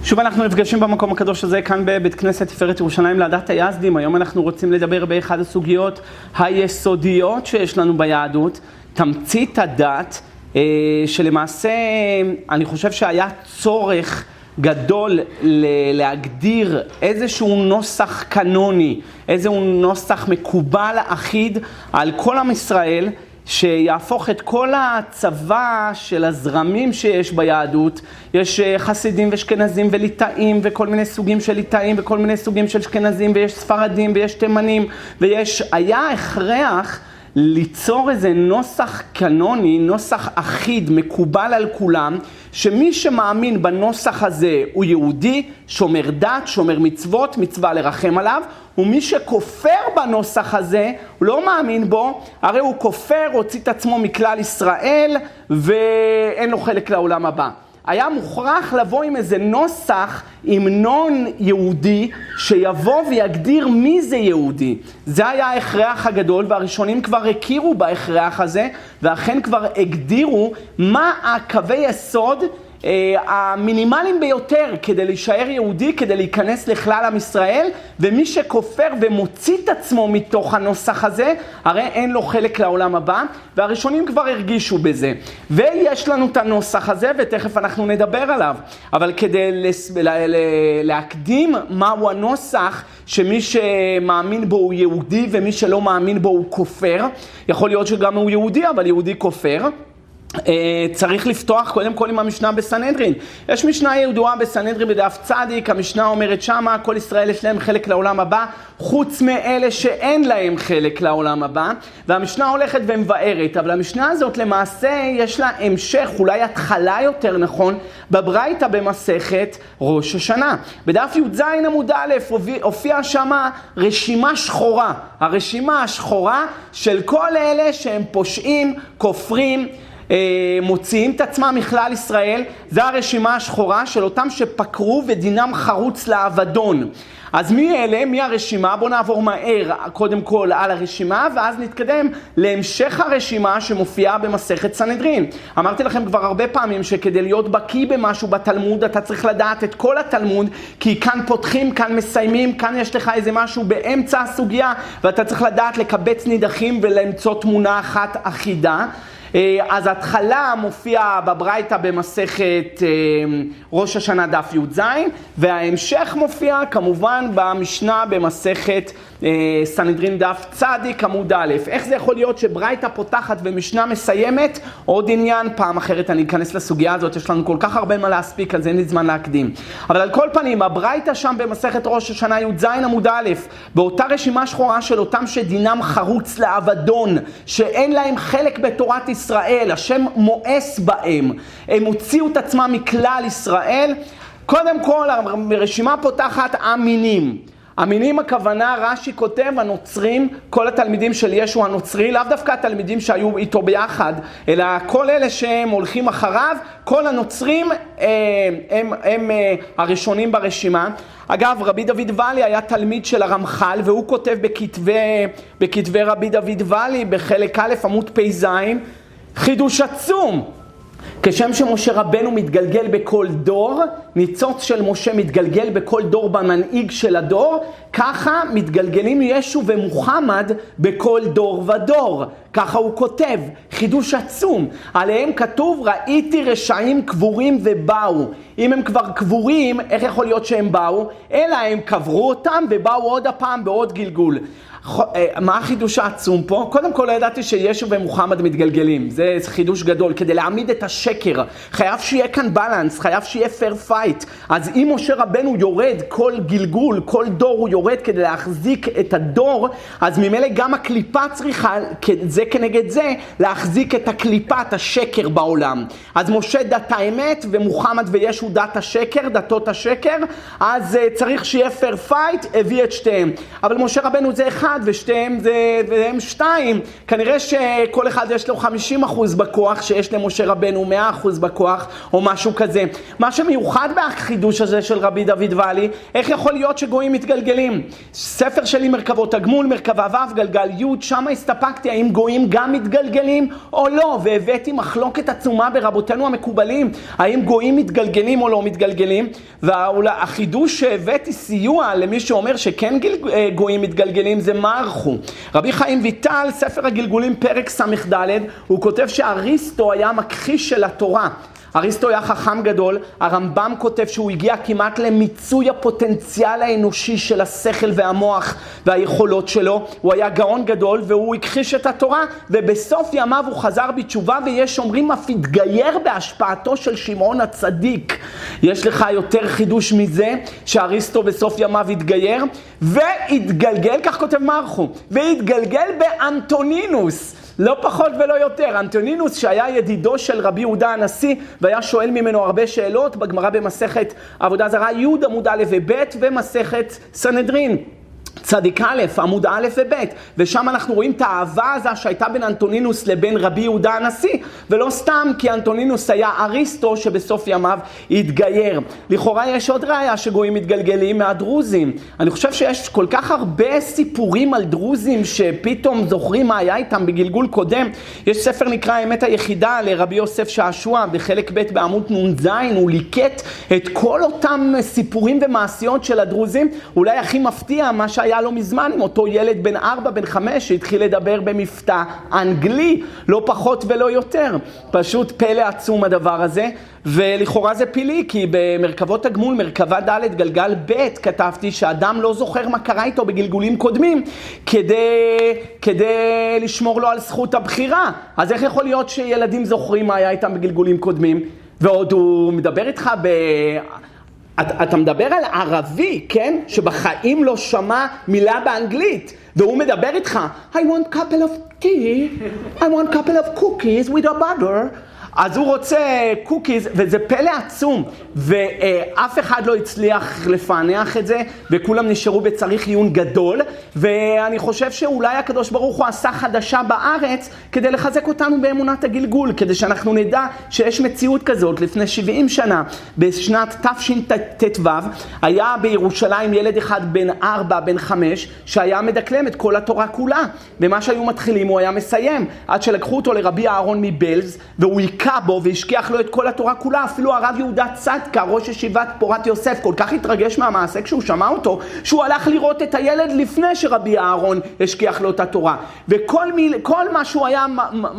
שוב אנחנו נפגשים במקום הקדוש הזה כאן בבית כנסת תפארת ירושלים לעדת היזדים. היום אנחנו רוצים לדבר באחד הסוגיות היסודיות שיש לנו ביהדות, תמצית הדת, שלמעשה אני חושב שהיה צורך גדול להגדיר איזשהו נוסח קנוני, איזשהו נוסח מקובל אחיד על כל עם ישראל, שיהפוך את כל הצבא של הזרמים שיש ביהדות. יש חסידים ושכנזים וליטאים וכל מיני סוגים של ליטאים וכל מיני סוגים של שכנזים, ויש ספרדים ויש תימנים, היה הכרח ליצור איזה נוסח קנוני, נוסח אחיד, מקובל על כולם, שמי שמאמין בנוסח הזה הוא יהודי, שומר דת, שומר מצוות, מצווה לרחם עליו, ומי שכופר בנוסח הזה, הוא לא מאמין בו, הרי הוא כופר, הוציא את עצמו מכלל ישראל, ואין לו חלק לעולם הבא. היה מוכרח לבוא עם איזה נוסח, המנון יהודי, שיבוא ויגדיר מי זה יהודי. זה היה ההכרח הגדול, והראשונים כבר הכירו בהכרח הזה, ואכן כבר הגדירו מה הקווי יסוד המינימליים ביותר כדי להישאר יהודי, כדי להיכנס לכלל עם ישראל, ומי שכופר ומוציא את עצמו מתוך הנוסח הזה, הרי אין לו חלק לעולם הבא, והראשונים כבר הרגישו בזה. ויש לנו את הנוסח הזה, ותכף אנחנו נדבר עליו. אבל כדי להקדים מהו הנוסח, שמי שמאמין בו הוא יהודי, ומי שלא מאמין בו הוא כופר, יכול להיות שגם הוא יהודי, אבל יהודי כופר. צריך לפתוח קודם כל עם המשנה בסנהדרין. יש משנה ידועה בסנהדרין בדף צדיק, המשנה אומרת שמה, כל ישראל יש להם חלק לעולם הבא, חוץ מאלה שאין להם חלק לעולם הבא, והמשנה הולכת ומבארת, אבל המשנה הזאת למעשה יש לה המשך, אולי התחלה יותר נכון, בברייתא במסכת ראש השנה. בדף י"ז עמוד א' הופיעה שמה רשימה שחורה, הרשימה השחורה של כל אלה שהם פושעים, כופרים, מוציאים את עצמם מכלל ישראל. זה הרשימה השחורה של אותם שפקרו ודינם חרוץ לאבדון. אז מי אלה? מי הרשימה? בואו נעבור מהר קודם כל על הרשימה, ואז נתקדם להמשך הרשימה שמופיעה במסכת סנהדרין. אמרתי לכם כבר הרבה פעמים שכדי להיות בקיא במשהו בתלמוד, אתה צריך לדעת את כל התלמוד, כי כאן פותחים, כאן מסיימים, כאן יש לך איזה משהו באמצע הסוגיה, ואתה צריך לדעת לקבץ נידחים ולמצוא תמונה אחת אחידה. אז התחלה מופיעה בברייתא במסכת ראש השנה דף י"ז, וההמשך מופיע כמובן במשנה במסכת סנהדרין דף צדיק עמוד א'. איך זה יכול להיות שברייתא פותחת ומשנה מסיימת? עוד עניין, פעם אחרת אני אכנס לסוגיה הזאת, יש לנו כל כך הרבה מה להספיק, אז אין לי זמן להקדים. אבל על כל פנים, הברייתא שם במסכת ראש השנה י"ז עמוד א', באותה רשימה שחורה של אותם שדינם חרוץ לאבדון, שאין להם חלק בתורת ישראל, השם מואס בהם, הם הוציאו את עצמם מכלל ישראל. קודם כל הרשימה פותחת המינים. המינים הכוונה, רש"י כותב, הנוצרים, כל התלמידים של ישו הנוצרי, לאו דווקא התלמידים שהיו איתו ביחד, אלא כל אלה שהם הולכים אחריו, כל הנוצרים הם הראשונים ברשימה. אגב, רבי דוד ואלי היה תלמיד של הרמח"ל, והוא כותב בכתבי רבי דוד ואלי, בחלק א' עמוד פ"ז, חידוש עצום. כשם שמשה רבנו מתגלגל בכל דור, ניצוץ של משה מתגלגל בכל דור במנהיג של הדור, ככה מתגלגלים ישו ומוחמד בכל דור ודור. ככה הוא כותב, חידוש עצום. עליהם כתוב, ראיתי רשעים קבורים ובאו. אם הם כבר קבורים, איך יכול להיות שהם באו? אלא הם קברו אותם ובאו עוד הפעם בעוד גלגול. מה החידוש העצום פה? קודם כל ידעתי שישו ומוחמד מתגלגלים, זה חידוש גדול. כדי להעמיד את השקר חייב שיהיה כאן בלנס, חייב שיהיה פייר פייט. אז אם משה רבנו יורד כל גלגול, כל דור הוא יורד כדי להחזיק את הדור, אז ממילא גם הקליפה צריכה זה כנגד זה להחזיק את הקליפת השקר בעולם. אז משה דת האמת ומוחמד וישו דת השקר, דתות השקר, אז צריך שיהיה פייר פייט, הביא את שתיהם. אבל משה רבנו זה אחד, ושתיהם והם 2, כנראה שכל אחד יש לו 50% בכוח שיש למשה רבנו 100% בכוח או משהו כזה. מה שמיוחד בחידוש הזה של רבי דוד ואלי, איך יכול להיות שגויים מתגלגלים? ספר שלי מרכבות הגמול, מרכבה ו' גלגל י', שם הסתפקתי האם גויים גם מתגלגלים או לא, והבאתי מחלוקת עצומה ברבותינו המקובלים, האם גויים מתגלגלים או לא מתגלגלים, והחידוש שהבאתי סיוע למי שאומר שכן גויים מתגלגלים זה מערכו. רבי חיים ויטל, ספר הגלגולים פרק ס"ד, הוא כותב שאריסטו היה מכחיש של התורה. אריסטו היה חכם גדול, הרמב"ם כותב שהוא הגיע כמעט למיצוי הפוטנציאל האנושי של השכל והמוח והיכולות שלו, הוא היה גאון גדול והוא הכחיש את התורה, ובסוף ימיו הוא חזר בתשובה, ויש אומרים אף התגייר בהשפעתו של שמעון הצדיק. יש לך יותר חידוש מזה שאריסטו בסוף ימיו התגייר והתגלגל, כך כותב מערכו, והתגלגל באנטונינוס, לא פחות ולא יותר. אנטונינוס שהיה ידידו של רבי יהודה הנשיא והיה שואל ממנו הרבה שאלות בגמרא במסכת עבודה זרה י' עמוד א' וב' ומסכת סנהדרין צדיק א' עמוד א' וב', ושם אנחנו רואים את האהבה הזו שהייתה בין אנטונינוס לבין רבי יהודה הנשיא, ולא סתם כי אנטונינוס היה אריסטו שבסוף ימיו התגייר. לכאורה יש עוד ראיה שגויים מתגלגלים מהדרוזים. אני חושב שיש כל כך הרבה סיפורים על דרוזים שפתאום זוכרים מה היה איתם בגלגול קודם. יש ספר נקרא האמת היחידה לרבי יוסף שעשוע, בחלק ב' בעמוד נ"ז, הוא ליקט את כל אותם סיפורים ומעשיות של הדרוזים. אולי הכי מפתיע מה שהיה לא מזמן עם אותו ילד בן 4, בן 5, שהתחיל לדבר במבטא אנגלי, לא פחות ולא יותר. פשוט פלא עצום הדבר הזה, ולכאורה זה פילי, כי במרכבות הגמול, מרכבה ד' גלגל ב', כתבתי שאדם לא זוכר מה קרה איתו בגלגולים קודמים, כדי לשמור לו על זכות הבחירה. אז איך יכול להיות שילדים זוכרים מה היה איתם בגלגולים קודמים? ועוד הוא מדבר איתך אתה מדבר על ערבי, כן? שבחיים לא שמע מילה באנגלית, והוא מדבר איתך, I want couple of tea, I want couple of cookies with a butter. אז הוא רוצה קוקיז, וזה פלא עצום, ואף אחד לא הצליח לפענח את זה, וכולם נשארו בצריך עיון גדול, ואני חושב שאולי הקדוש ברוך הוא עשה חדשה בארץ, כדי לחזק אותנו באמונת הגלגול, כדי שאנחנו נדע שיש מציאות כזאת. לפני 70 שנה, בשנת תשט"ו, היה בירושלים ילד אחד בן 4, בן 5, שהיה מדקלם את כל התורה כולה, ומה שהיו מתחילים הוא היה מסיים, עד שלקחו אותו לרבי אהרון מבלז, והוא היכה בו והשכיח לו את כל התורה כולה. אפילו הרב יהודה צדקה, ראש ישיבת פורת יוסף, כל כך התרגש מהמעשה כשהוא שמע אותו, שהוא הלך לראות את הילד לפני שרבי אהרון השכיח לו את התורה. וכל מה שהוא היה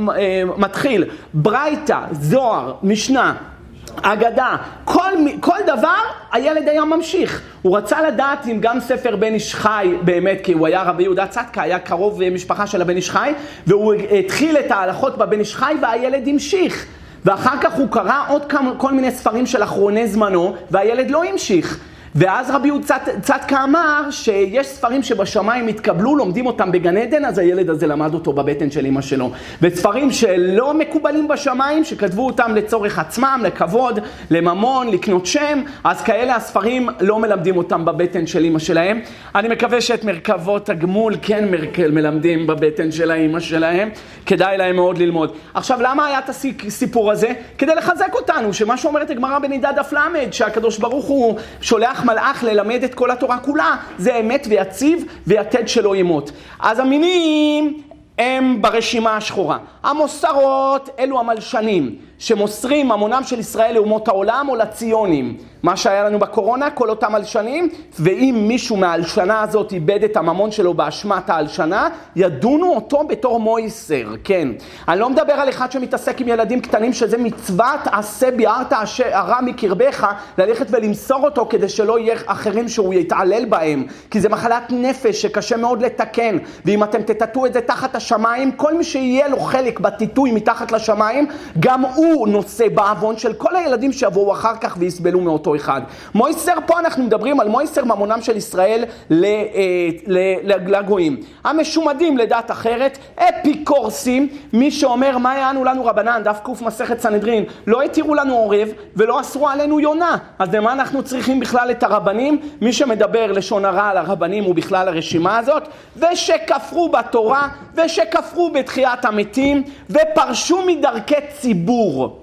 מתחיל, ברייתא, זוהר, משנה, אגדה, כל דבר הילד היה ממשיך. הוא רצה לדעת אם גם ספר בן איש חי באמת, כי הוא היה רבי יהודה צדקה, היה קרוב משפחה של הבן איש חי, והוא התחיל את ההלכות בבן איש חי והילד המשיך. ואחר כך הוא קרא עוד כל מיני ספרים של אחרוני זמנו, והילד לא המשיך. ואז רבי יהודה צדקה אמר שיש ספרים שבשמיים התקבלו, לומדים אותם בגן עדן, אז הילד הזה למד אותו בבטן של אמא שלו. וספרים שלא מקובלים בשמיים, שכתבו אותם לצורך עצמם, לכבוד, לממון, לקנות שם, אז כאלה הספרים לא מלמדים אותם בבטן של אמא שלהם. אני מקווה שאת מרכבות הגמול כן מלמדים בבטן של האמא שלהם, כדאי להם מאוד ללמוד. עכשיו, למה היה את הסיפור הזה? כדי לחזק אותנו, שמה שאומרת הגמרא בנידה דף למד, שהקדוש ברוך הוא שולח מלאך ללמד את כל התורה כולה, זה אמת ויציב ויתד שלא ימות. אז המינים הם ברשימה השחורה. המוסרות אלו המלשנים, שמוסרים ממונם של ישראל לאומות העולם או לציונים. מה שהיה לנו בקורונה, כל אותם מלשנים, ואם מישהו מההלשנה הזאת איבד את הממון שלו באשמת ההלשנה, ידונו אותו בתור מויסר, כן. אני לא מדבר על אחד שמתעסק עם ילדים קטנים, שזה מצוות עשה ביארת הרע מקרבך, ללכת ולמסור אותו כדי שלא יהיה אחרים שהוא יתעלל בהם, כי זה מחלת נפש שקשה מאוד לתקן, ואם אתם תטטו את זה תחת השמיים, כל מי שיהיה לו חלק בטיטוי מתחת לשמיים, גם הוא הוא נושא בעוון של כל הילדים שיבואו אחר כך ויסבלו מאותו אחד. מויסר, פה אנחנו מדברים על מויסר ממונם של ישראל לגויים. המשומדים לדת אחרת, אפיקורסים, מי שאומר מה יענו לנו רבנן, דף קוף מסכת סנהדרין, לא התירו לנו עורב ולא אסרו עלינו יונה. אז למה אנחנו צריכים בכלל את הרבנים? מי שמדבר לשון הרע על הרבנים הוא בכלל הרשימה הזאת, ושכפרו בתורה ושכפרו בתחיית המתים ופרשו מדרכי ציבור.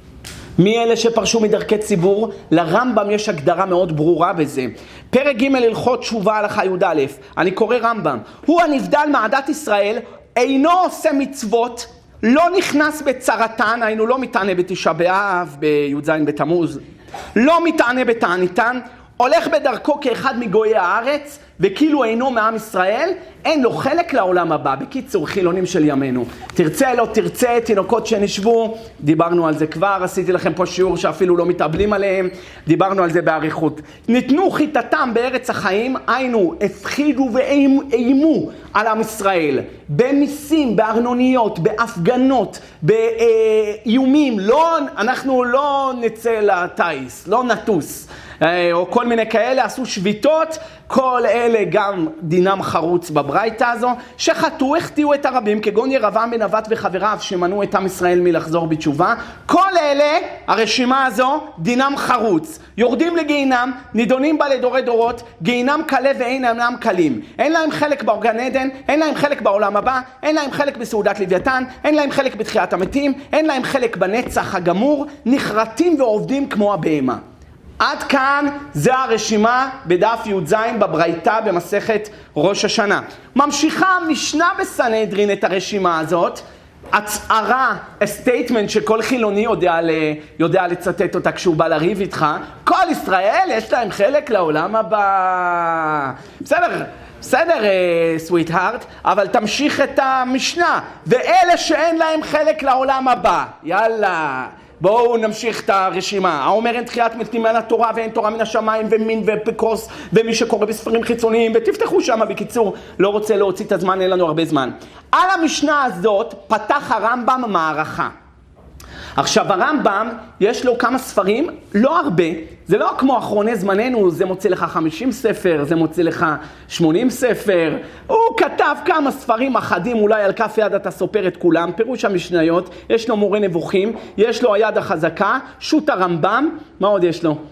מי אלה שפרשו מדרכי ציבור? לרמב"ם יש הגדרה מאוד ברורה בזה. פרק ג' הלכות תשובה הלכה י"א, אני קורא רמב"ם, הוא הנבדל מעדת ישראל, אינו עושה מצוות, לא נכנס בצרתן, היינו לא מתענה בתשעה באב, בי"ז בתמוז, לא מתענה בתעניתן, הולך בדרכו כאחד מגויי הארץ, וכאילו אינו מעם ישראל, אין לו חלק לעולם הבא. בקיצור, חילונים של ימינו. תרצה, לא תרצה, תינוקות שנשבו, דיברנו על זה כבר, עשיתי לכם פה שיעור שאפילו לא מתאבלים עליהם, דיברנו על זה בעריכות. ניתנו חיטתם בארץ החיים, היינו, הפחידו ואיימו על עם ישראל, במיסים, בארנוניות, בהפגנות, באיומים, לא, אנחנו לא נצא לטייס, לא נטוס. או כל מיני כאלה, עשו שביתות, כל אלה גם דינם חרוץ בברייתא הזו, שחטאו, החטיאו את הרבים, כגון ירבעם בן נבט וחבריו, שמנעו את עם ישראל מלחזור בתשובה. כל אלה, הרשימה הזו, דינם חרוץ. יורדים לגיהינם, נידונים בה לדורי דורות, גיהינם קלה ואינם קלים. אין להם חלק באורגן עדן, אין להם חלק בעולם הבא, אין להם חלק בסעודת לוויתן, אין להם חלק בתחיית המתים, אין להם חלק בנצח הגמור, נחרטים ועובדים כמו הבהמה. עד כאן זה הרשימה בדף י"ז בברייתא במסכת ראש השנה. ממשיכה המשנה בסנהדרין את הרשימה הזאת, הצהרה, הסטייטמנט שכל חילוני יודע לצטט אותה כשהוא בא לריב איתך, כל ישראל יש להם חלק לעולם הבא. בסדר, סוויט-הארט, אבל תמשיך את המשנה. ואלה שאין להם חלק לעולם הבא, יאללה. בואו נמשיך את הרשימה. האומר אין תחיית מתים מן התורה ואין תורה מן השמיים ומין ופיקוס ומי שקורא בספרים חיצוניים, ותפתחו שם. בקיצור, לא רוצה להוציא את הזמן, אין לנו הרבה זמן. על המשנה הזאת פתח הרמב"ם מערכה. עכשיו הרמב"ם יש לו כמה ספרים, לא הרבה, זה לא כמו אחרוני זמננו, זה מוצא לך 50 ספר, זה מוצא לך 80 ספר, הוא כתב כמה ספרים אחדים, אולי על כף יד אתה סופר את כולם, פירוש המשניות, יש לו מורה נבוכים, יש לו היד החזקה, שו"ת הרמב"ם, מה עוד יש לו?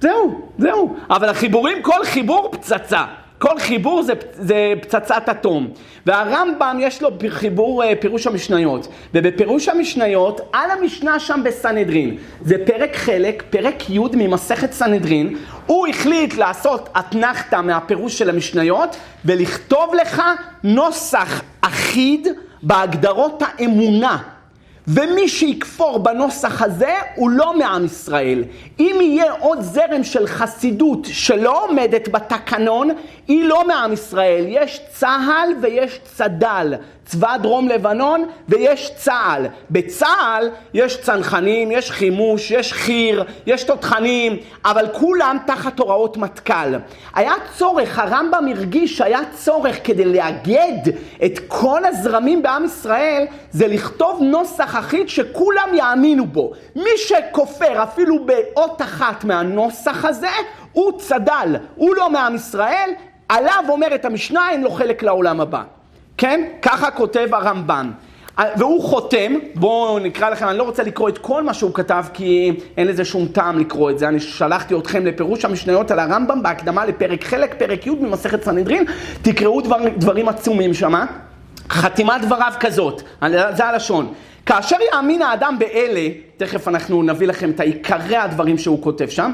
זהו, אבל החיבורים, כל חיבור פצצה. כל חיבור זה פצצת אטום. והרמב"ם יש לו חיבור פירוש המשניות. ובפירוש המשניות, על המשנה שם בסנהדרין, זה פרק חלק, פרק י' ממסכת סנהדרין, הוא החליט לעשות אתנחתא מהפירוש של המשניות, ולכתוב לך נוסח אחיד בהגדרות האמונה. ומי שיקפור בנוסח הזה הוא לא מעם ישראל. אם יהיה עוד זרם של חסידות שלא עומדת בתקנון, היא לא מעם ישראל. יש צהל ויש צד"ל, צבא דרום לבנון, ויש צה"ל. בצה"ל יש צנחנים, יש חימוש, יש חיר, יש תותחנים, אבל כולם תחת הוראות מטכ"ל. היה צורך, הרמב"ם הרגיש שהיה צורך כדי לאגד את כל הזרמים בעם ישראל, זה לכתוב נוסח אחיד שכולם יאמינו בו. מי שכופר אפילו באות אחת מהנוסח הזה, הוא צד"ל, הוא לא מעם ישראל, עליו אומרת המשנה, אין לו חלק לעולם הבא. כן? ככה כותב הרמב"ם. והוא חותם, בואו נקרא לכם, אני לא רוצה לקרוא את כל מה שהוא כתב, כי אין לזה שום טעם לקרוא את זה. אני שלחתי אתכם לפירוש המשניות על הרמב"ם, בהקדמה לפרק חלק, פרק י' ממסכת סנהדרין, תקראו דברים עצומים שמה. חתימת דבריו כזאת, זה הלשון. כאשר יאמין האדם באלה, תכף אנחנו נביא לכם את עיקרי הדברים שהוא כותב שם,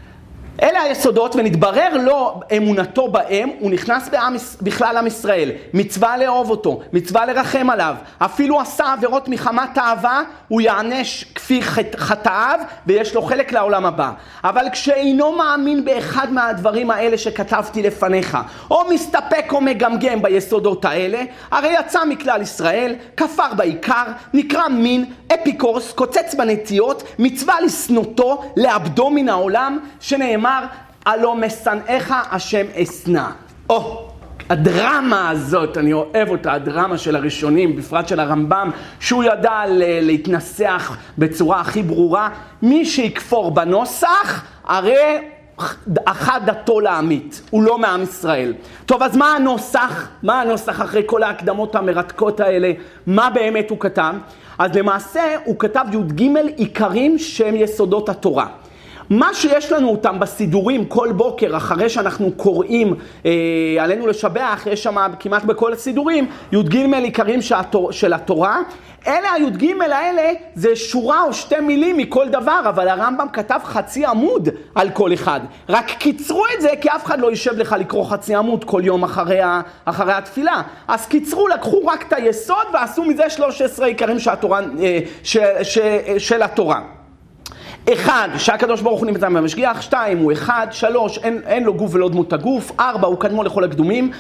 אלה היסודות, ונתברר לו אמונתו בהם, הוא נכנס בכלל עם ישראל. מצווה לאהוב אותו, מצווה לרחם עליו. אפילו עשה עבירות מחמת אהבה, הוא יענש כפי חטאיו, ויש לו חלק לעולם הבא. אבל כשאינו מאמין באחד מהדברים האלה שכתבתי לפניך, או מסתפק או מגמגם ביסודות האלה, הרי יצא מכלל ישראל, כפר בעיקר, נקרא מין, אפיקורס, קוצץ בנטיות, מצווה לסנותו, לאבדו מן העולם, שנאמר, הלא משנאיך השם אשנא. הדרמה הזאת, אני אוהב אותה, הדרמה של הראשונים, בפרט של הרמב"ם, שהוא ידע להתנסח בצורה הכי ברורה. מי שיקפור בנוסח, הרי אחד דתו לעמית, הוא לא מעם ישראל. טוב, אז מה הנוסח? מה הנוסח אחרי כל ההקדמות המרתקות האלה? מה באמת הוא כתב? אז למעשה הוא כתב י"ג עיקרים שהם יסודות התורה. מה שיש לנו אותם בסידורים כל בוקר, אחרי שאנחנו קוראים עלינו לשבח, יש שם כמעט בכל הסידורים, י"ג עיקרים של התורה. אלה הי"ג האלה זה שורה או שתי מילים מכל דבר, אבל הרמב"ם כתב חצי עמוד על כל אחד. רק קיצרו את זה כי אף אחד לא יישב לך לקרוא חצי עמוד כל יום אחרי התפילה. אז קיצרו, לקחו רק את היסוד ועשו מזה 13 עיקרים של התורה. 1, שהקדוש ברוך הוא נמצא במשגיח. 2, הוא 1. 3, אין לו גוף ולא דמות הגוף. 4, הוא קדמו לכל הקדומים.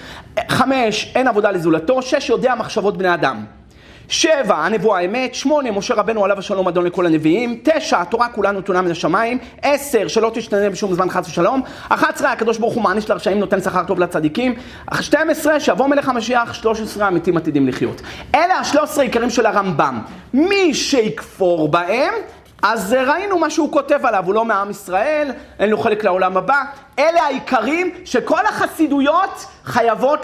5, אין עבודה לזולתו. 6, יודע מחשבות בני אדם. 7, הנבואה האמת. 8, משה רבנו עליו השלום אדון לכל הנביאים. 9, התורה כולה נתונה מן השמיים. 10, שלא תשתנה בשום זמן חס ושלום. 11, הקדוש ברוך הוא מעניש לרשעים, נותן שכר טוב לצדיקים. 12, שיבוא מלך המשיח. 13, המתים עתידים לחיות. אלה 13 עיקרים של הרמב"ם. מי שיקפור בהם, אז ראינו מה שהוא כותב עליו, הוא לא מעם ישראל, אין לו חלק לעולם הבא. אלה העיקרים שכל החסידויות חייבות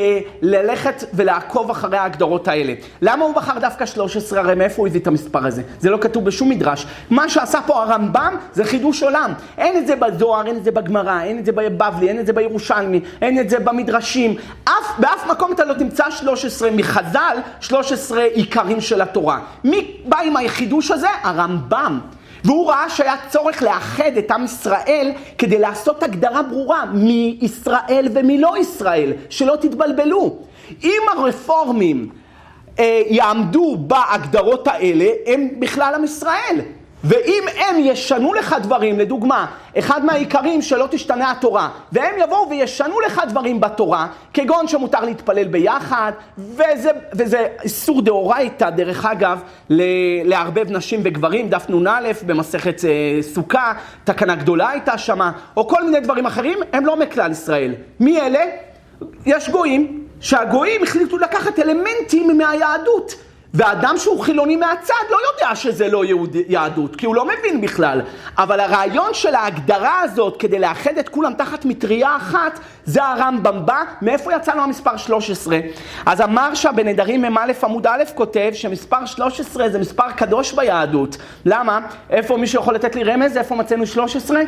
ללכת ולעקוב אחרי ההגדרות האלה. למה הוא בחר דווקא 13? הרי מאיפה הוא הביא את המספר הזה? זה לא כתוב בשום מדרש. מה שעשה פה הרמב"ם זה חידוש עולם. אין את זה בזוהר, אין את זה בגמרא, אין את זה בבבלי, אין את זה בירושלמי, אין את זה במדרשים. באף מקום אתה לא תמצא 13 מחז"ל, 13 עיקרים של התורה. מי בא עם החידוש הזה? הרמב"ם. והוא ראה שהיה צורך לאחד את עם ישראל כדי לעשות הגדרה ברורה מי ישראל ומי לא ישראל, שלא תתבלבלו. אם הרפורמים יעמדו בהגדרות האלה, הם בכלל עם ישראל. ואם הם ישנו לך דברים, לדוגמה, אחד מהעיקרים שלא תשתנה התורה, והם יבואו וישנו לך דברים בתורה, כגון שמותר להתפלל ביחד, וזה איסור דאורייתא, דרך אגב, לערבב נשים וגברים, דף נ"א במסכת סוכה, תקנה גדולה הייתה שמה, או כל מיני דברים אחרים, הם לא מכלל ישראל. מי אלה? יש גויים, שהגויים החליטו לקחת אלמנטים מהיהדות, ואדם שהוא חילוני מהצד לא יודע שזה לא יהדות, כי הוא לא מבין בכלל. אבל הרעיון של ההגדרה הזאת, כדי לאחד את כולם תחת מטריה אחת, זה הרמב"ם בא. מאיפה יצא לו המספר 13? אז המרשה בנדרים מ"א עמוד א' כותב שמספר 13 זה מספר קדוש ביהדות. למה? איפה מישהו יכול לתת לי רמז? איפה מצאנו 13?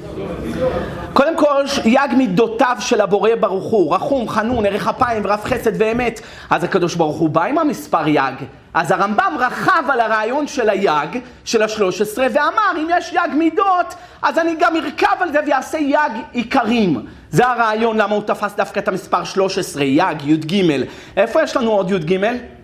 קודם כל, יג מידותיו של הבורא ברוך הוא, רחום, חנון, ערך אפיים ורב חסד ואמת. אז הקדוש ברוך הוא בא עם המספר יג. אז הרמב"ם רחב על הרעיון של היג, של ה-13, ואמר, אם יש יג מידות, אז אני גם ארכב על זה ויעשה יג עיקרים. זה הרעיון למה הוא תפס דווקא את המספר 13, יג, י"ג. איפה יש לנו עוד י"ג?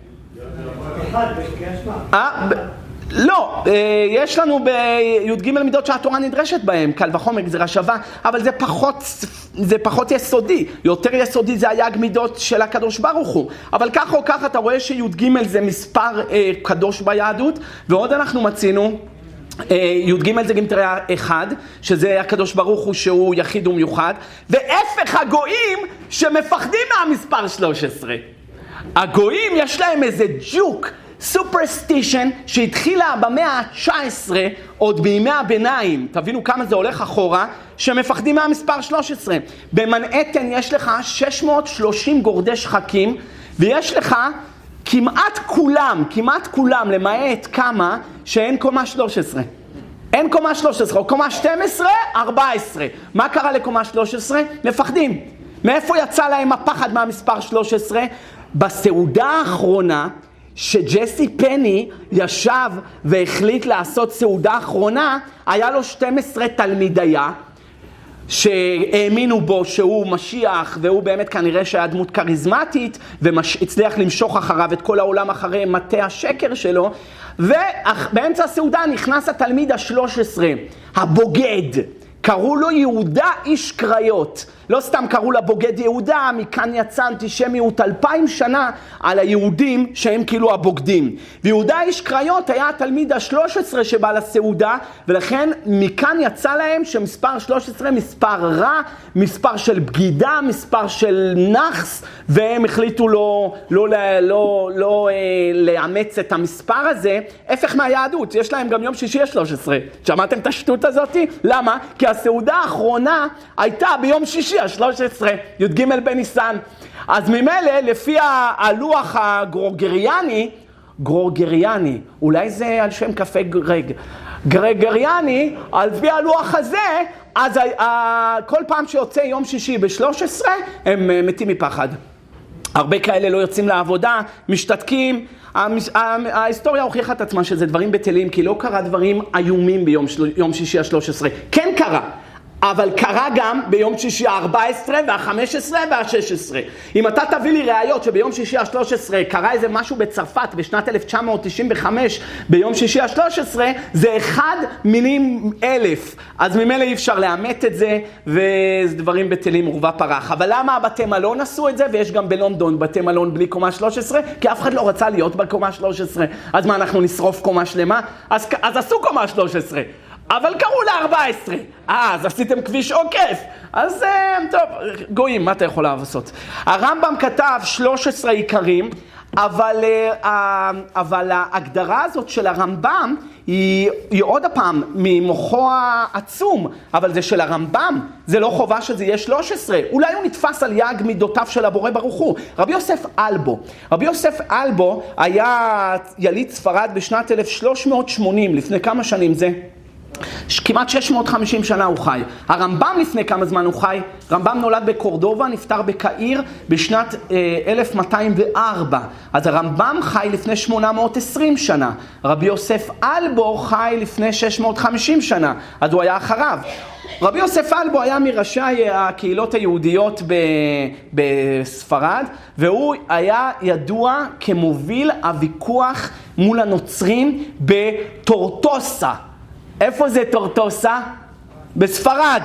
לא, יש לנו בי"ג מידות שהתורה נדרשת בהם, קל וחומר, גזירה שווה, אבל זה פחות יסודי. יותר יסודי זה הי"ג מידות של הקדוש ברוך הוא. אבל כך או כך אתה רואה שי"ג זה מספר קדוש ביהדות, ועוד אנחנו מצינו, י"ג זה גימטריה 1, שזה הקדוש ברוך הוא שהוא יחיד ומיוחד, והפך הגויים שמפחדים מהמספר 13. הגויים יש להם איזה ג'וק, סופרסטישן שהתחילה במאה ה-19 עוד בימי הביניים, תבינו כמה זה הולך אחורה, שמפחדים מהמספר 13. במנהטן יש לך 630 גורדי שחקים, ויש לך כמעט כולם, למעט כמה שאין קומה 13. אין קומה 13, או קומה 12, 14. מה קרה לקומה 13? מפחדים. מאיפה יצא להם הפחד מהמספר 13? בסעודה האחרונה, שג'סי פני ישב והחליט לעשות סעודה אחרונה, היה לו 12 תלמידיה שהאמינו בו שהוא משיח, והוא באמת כנראה שהיה דמות קריזמטית והצליח למשוך אחריו את כל העולם אחרי מטה השקר שלו. ובאמצע הסעודה נכנס התלמיד ה-13, הבוגד, קראו לו יהודה איש קריות. לא סתם קראו לה בוגד יהודה, מכאן יצא אנטישמיות 2000 שנה על היהודים שהם כאילו הבוגדים. ויהודה איש קריות היה התלמיד ה-13 שבא לסעודה, ולכן מכאן יצא להם שמספר 13 מספר רע, מספר של בגידה, מספר של נחס, והם החליטו לא לאמץ את המספר הזה. הפך מהיהדות, יש להם גם יום שישי ה-13. שמעתם את השטות הזאת? למה? כי הסעודה האחרונה הייתה ביום שישי ה-13, י"ג בניסן. אז ממילא, לפי הלוח גרגריאני, אולי זה על שם קפה גרגריאני, על פי הלוח הזה, אז כל פעם שיוצא יום שישי ב-13, הם מתים מפחד. הרבה כאלה לא יוצאים לעבודה, משתתקים. ההיסטוריה הוכיחה את עצמה שזה דברים בטלים, כי לא קרה דברים איומים ביום שישי ה-13. כן קרה. אבל קרה גם ביום שישי ה-14 וה-15 וה-16. אם אתה תביא לי ראיות שביום שישי ה-13 קרה איזה משהו בצרפת בשנת 1995 ביום שישי ה-13, זה 1 מינים 1,000. אז ממילא אי אפשר לאמת את זה, וזה דברים בטלים עורבא פרח. אבל למה הבתי מלון עשו את זה? ויש גם בלונדון בתי מלון בלי קומה 13, כי אף אחד לא רצה להיות בקומה 13. אז מה, אנחנו נשרוף קומה שלמה? אז עשו קומה 13. אבל קראו ל-14. אז עשיתם כביש עוקף. אז טוב, גויים, מה אתה יכול לעשות? הרמב"ם כתב 13 עיקרים, אבל ההגדרה הזאת של הרמב"ם היא עוד הפעם ממוחו העצום, אבל זה של הרמב"ם, זה לא חובה שזה יהיה 13. אולי הוא נתפס על יג מידותיו של הבורא ברוך הוא. רבי יוסף אלבו היה יליד ספרד בשנת 1380, לפני כמה שנים זה? כמעט 650 שנה הוא חי. הרמב"ם לפני כמה זמן הוא חי? רמב"ם נולד בקורדובה, נפטר בקהיר בשנת 1204. אז הרמב"ם חי לפני 820 שנה. רבי יוסף אלבו חי לפני 650 שנה. אז הוא היה אחריו. רבי יוסף אלבו היה מראשי הקהילות היהודיות בספרד, והוא היה ידוע כמוביל הוויכוח מול הנוצרים בטורטוסה. איפה זה טורטוסה? בספרד.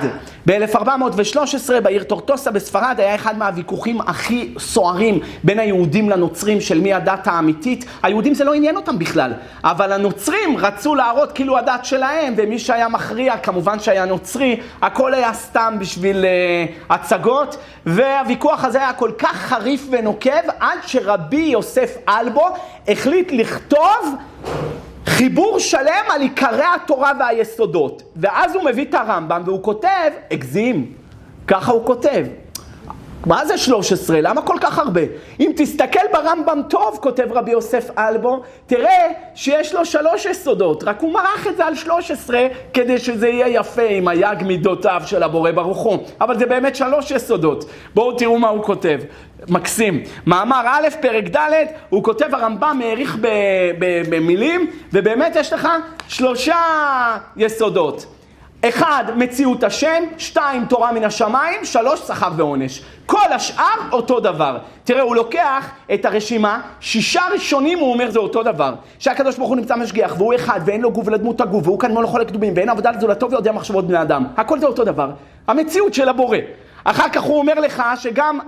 ב-1413 בעיר טורטוסה בספרד היה אחד מהוויכוחים הכי סוערים בין היהודים לנוצרים של מי הדת האמיתית. היהודים זה לא עניין אותם בכלל, אבל הנוצרים רצו להראות כאילו הדת שלהם, ומי שהיה מכריע כמובן שהיה נוצרי, הכל היה סתם בשביל הצגות, והוויכוח הזה היה כל כך חריף ונוקב עד שרבי יוסף אלבו החליט לכתוב חיבור שלם על עיקרי התורה והיסודות. ואז הוא מביא את הרמב"ם והוא כותב, הגזים, ככה הוא כותב. מה זה 13? למה כל כך הרבה? אם תסתכל ברמב"ם טוב, כותב רבי יוסף אלבו, תראה שיש לו 3 יסודות, רק הוא מרח את זה על 13 כדי שזה יהיה יפה עם היג מידותיו של הבורא ברוך הוא. אבל זה באמת 3 יסודות. בואו תראו מה הוא כותב. מקסים. מאמר א', פרק ד', הוא כותב, הרמב"ם העריך במילים, ובאמת יש לך 3 יסודות. 1, מציאות השם, 2, תורה מן השמיים, 3, שכר ועונש. כל השאר אותו דבר. תראה, הוא לוקח את הרשימה, 6 ראשונים הוא אומר זה אותו דבר. שהקדוש ברוך הוא נמצא משגיח, והוא אחד, ואין לו גוף ולדמות הגוף, והוא כאן מול חולק קדומים, ואין עבודה לזולתו ויודע מחשבות בני אדם. הכל זה אותו דבר. המציאות של הבורא. אחר כך הוא אומר לך שגם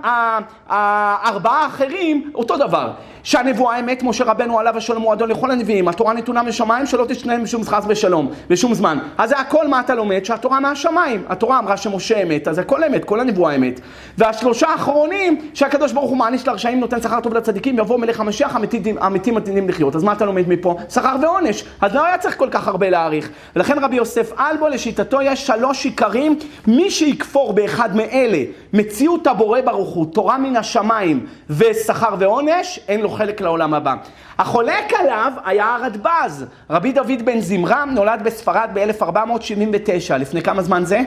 4 האחרים אותו דבר. שהנבואה האמת, משה רבנו עליו השלום הוא אדון לכל הנביאים, התורה נתונה משמיים שלא תשתנה משום חס ושלום, בשום זמן. אז זה הכל מה אתה לומד? שהתורה מהשמיים. התורה אמרה שמשה אמת, אז הכל אמת, כל הנבואה אמת. וה3 האחרונים, שהקדוש ברוך הוא מעניש לרשעים, נותן שכר טוב לצדיקים, יבוא מלך המשיח, אמיתים מתאינים לחיות. אז מה אתה לומד מפה? שכר ועונש. אז לא היה צריך כל כך הרבה להעריך. ולכן רבי יוסף אלבו לשיטתו יש 3 עיקרים, מי שיקפור באחד מאלה, מציאות הבורא ברוך הוא, תורה מן השמיים ושכר ועונש, אין לו חלק לעולם הבא. החולק עליו היה הרדב"ז. רבי דוד בן זמרם נולד בספרד ב-1479. לפני כמה זמן זה?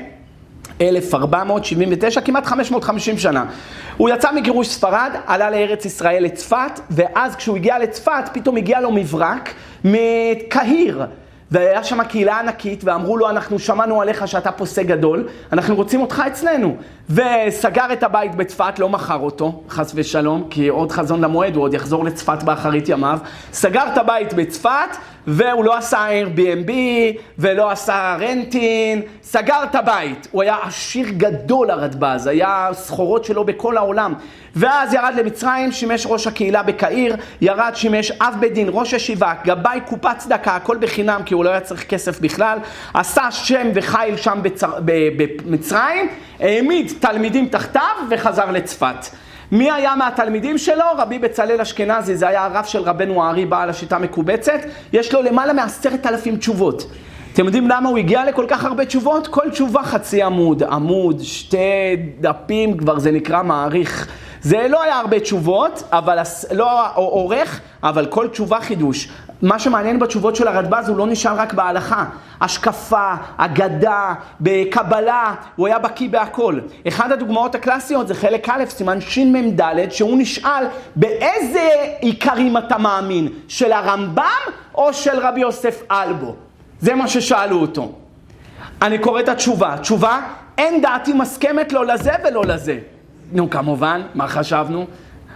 1479, כמעט 550 שנה. הוא יצא מגירוש ספרד, עלה לארץ ישראל לצפת, ואז כשהוא הגיע לצפת, פתאום הגיע לו מברק מקהיר. והיה שם קהילה ענקית, ואמרו לו, אנחנו שמענו עליך שאתה פוסק גדול, אנחנו רוצים אותך אצלנו. וסגר את הבית בצפת, לא מכר אותו, חס ושלום, כי עוד חזון למועד, הוא עוד יחזור לצפת באחרית ימיו. סגר את הבית בצפת, והוא לא עשה Airbnb ולא עשה רנטין, סגר את הבית. הוא היה עשיר גדול הרדב"ז, היה סחורות שלו בכל העולם. ואז ירד למצרים, שימש ראש הקהילה בקהיר, ירד, שימש אב בית דין, ראש ישיבה, גבאי, קופת צדקה, הכל בחינם כי הוא לא היה צריך כסף בכלל, עשה שם וחיל שם במצרים, העמיד תלמידים תחתיו וחזר לצפת. מי היה מהתלמידים שלו? רבי בצלאל אשכנזי, זה היה הרב של רבנו הארי, בעל השיטה מקובצת, יש לו למעלה מ10,000 תשובות. אתם יודעים למה הוא הגיע לכל כך הרבה תשובות? כל תשובה חצי עמוד, עמוד, 2 דפים, כבר זה נקרא מעריך. זה לא היה הרבה תשובות, אבל לא עורך, אבל כל תשובה חידוש. מה שמעניין בתשובות של הרדב"ז הוא לא נשאל רק בהלכה. השקפה, אגדה, בקבלה, הוא היה בקיא בהכל. אחד הדוגמאות הקלאסיות זה חלק א', סימן שמ"ד, שהוא נשאל באיזה עיקרים אתה מאמין, של הרמב"ם או של רבי יוסף אלבו? זה מה ששאלו אותו. אני קורא את התשובה. תשובה, אין דעתי מסכמת לא לזה ולא לזה. נו, כמובן, מה חשבנו?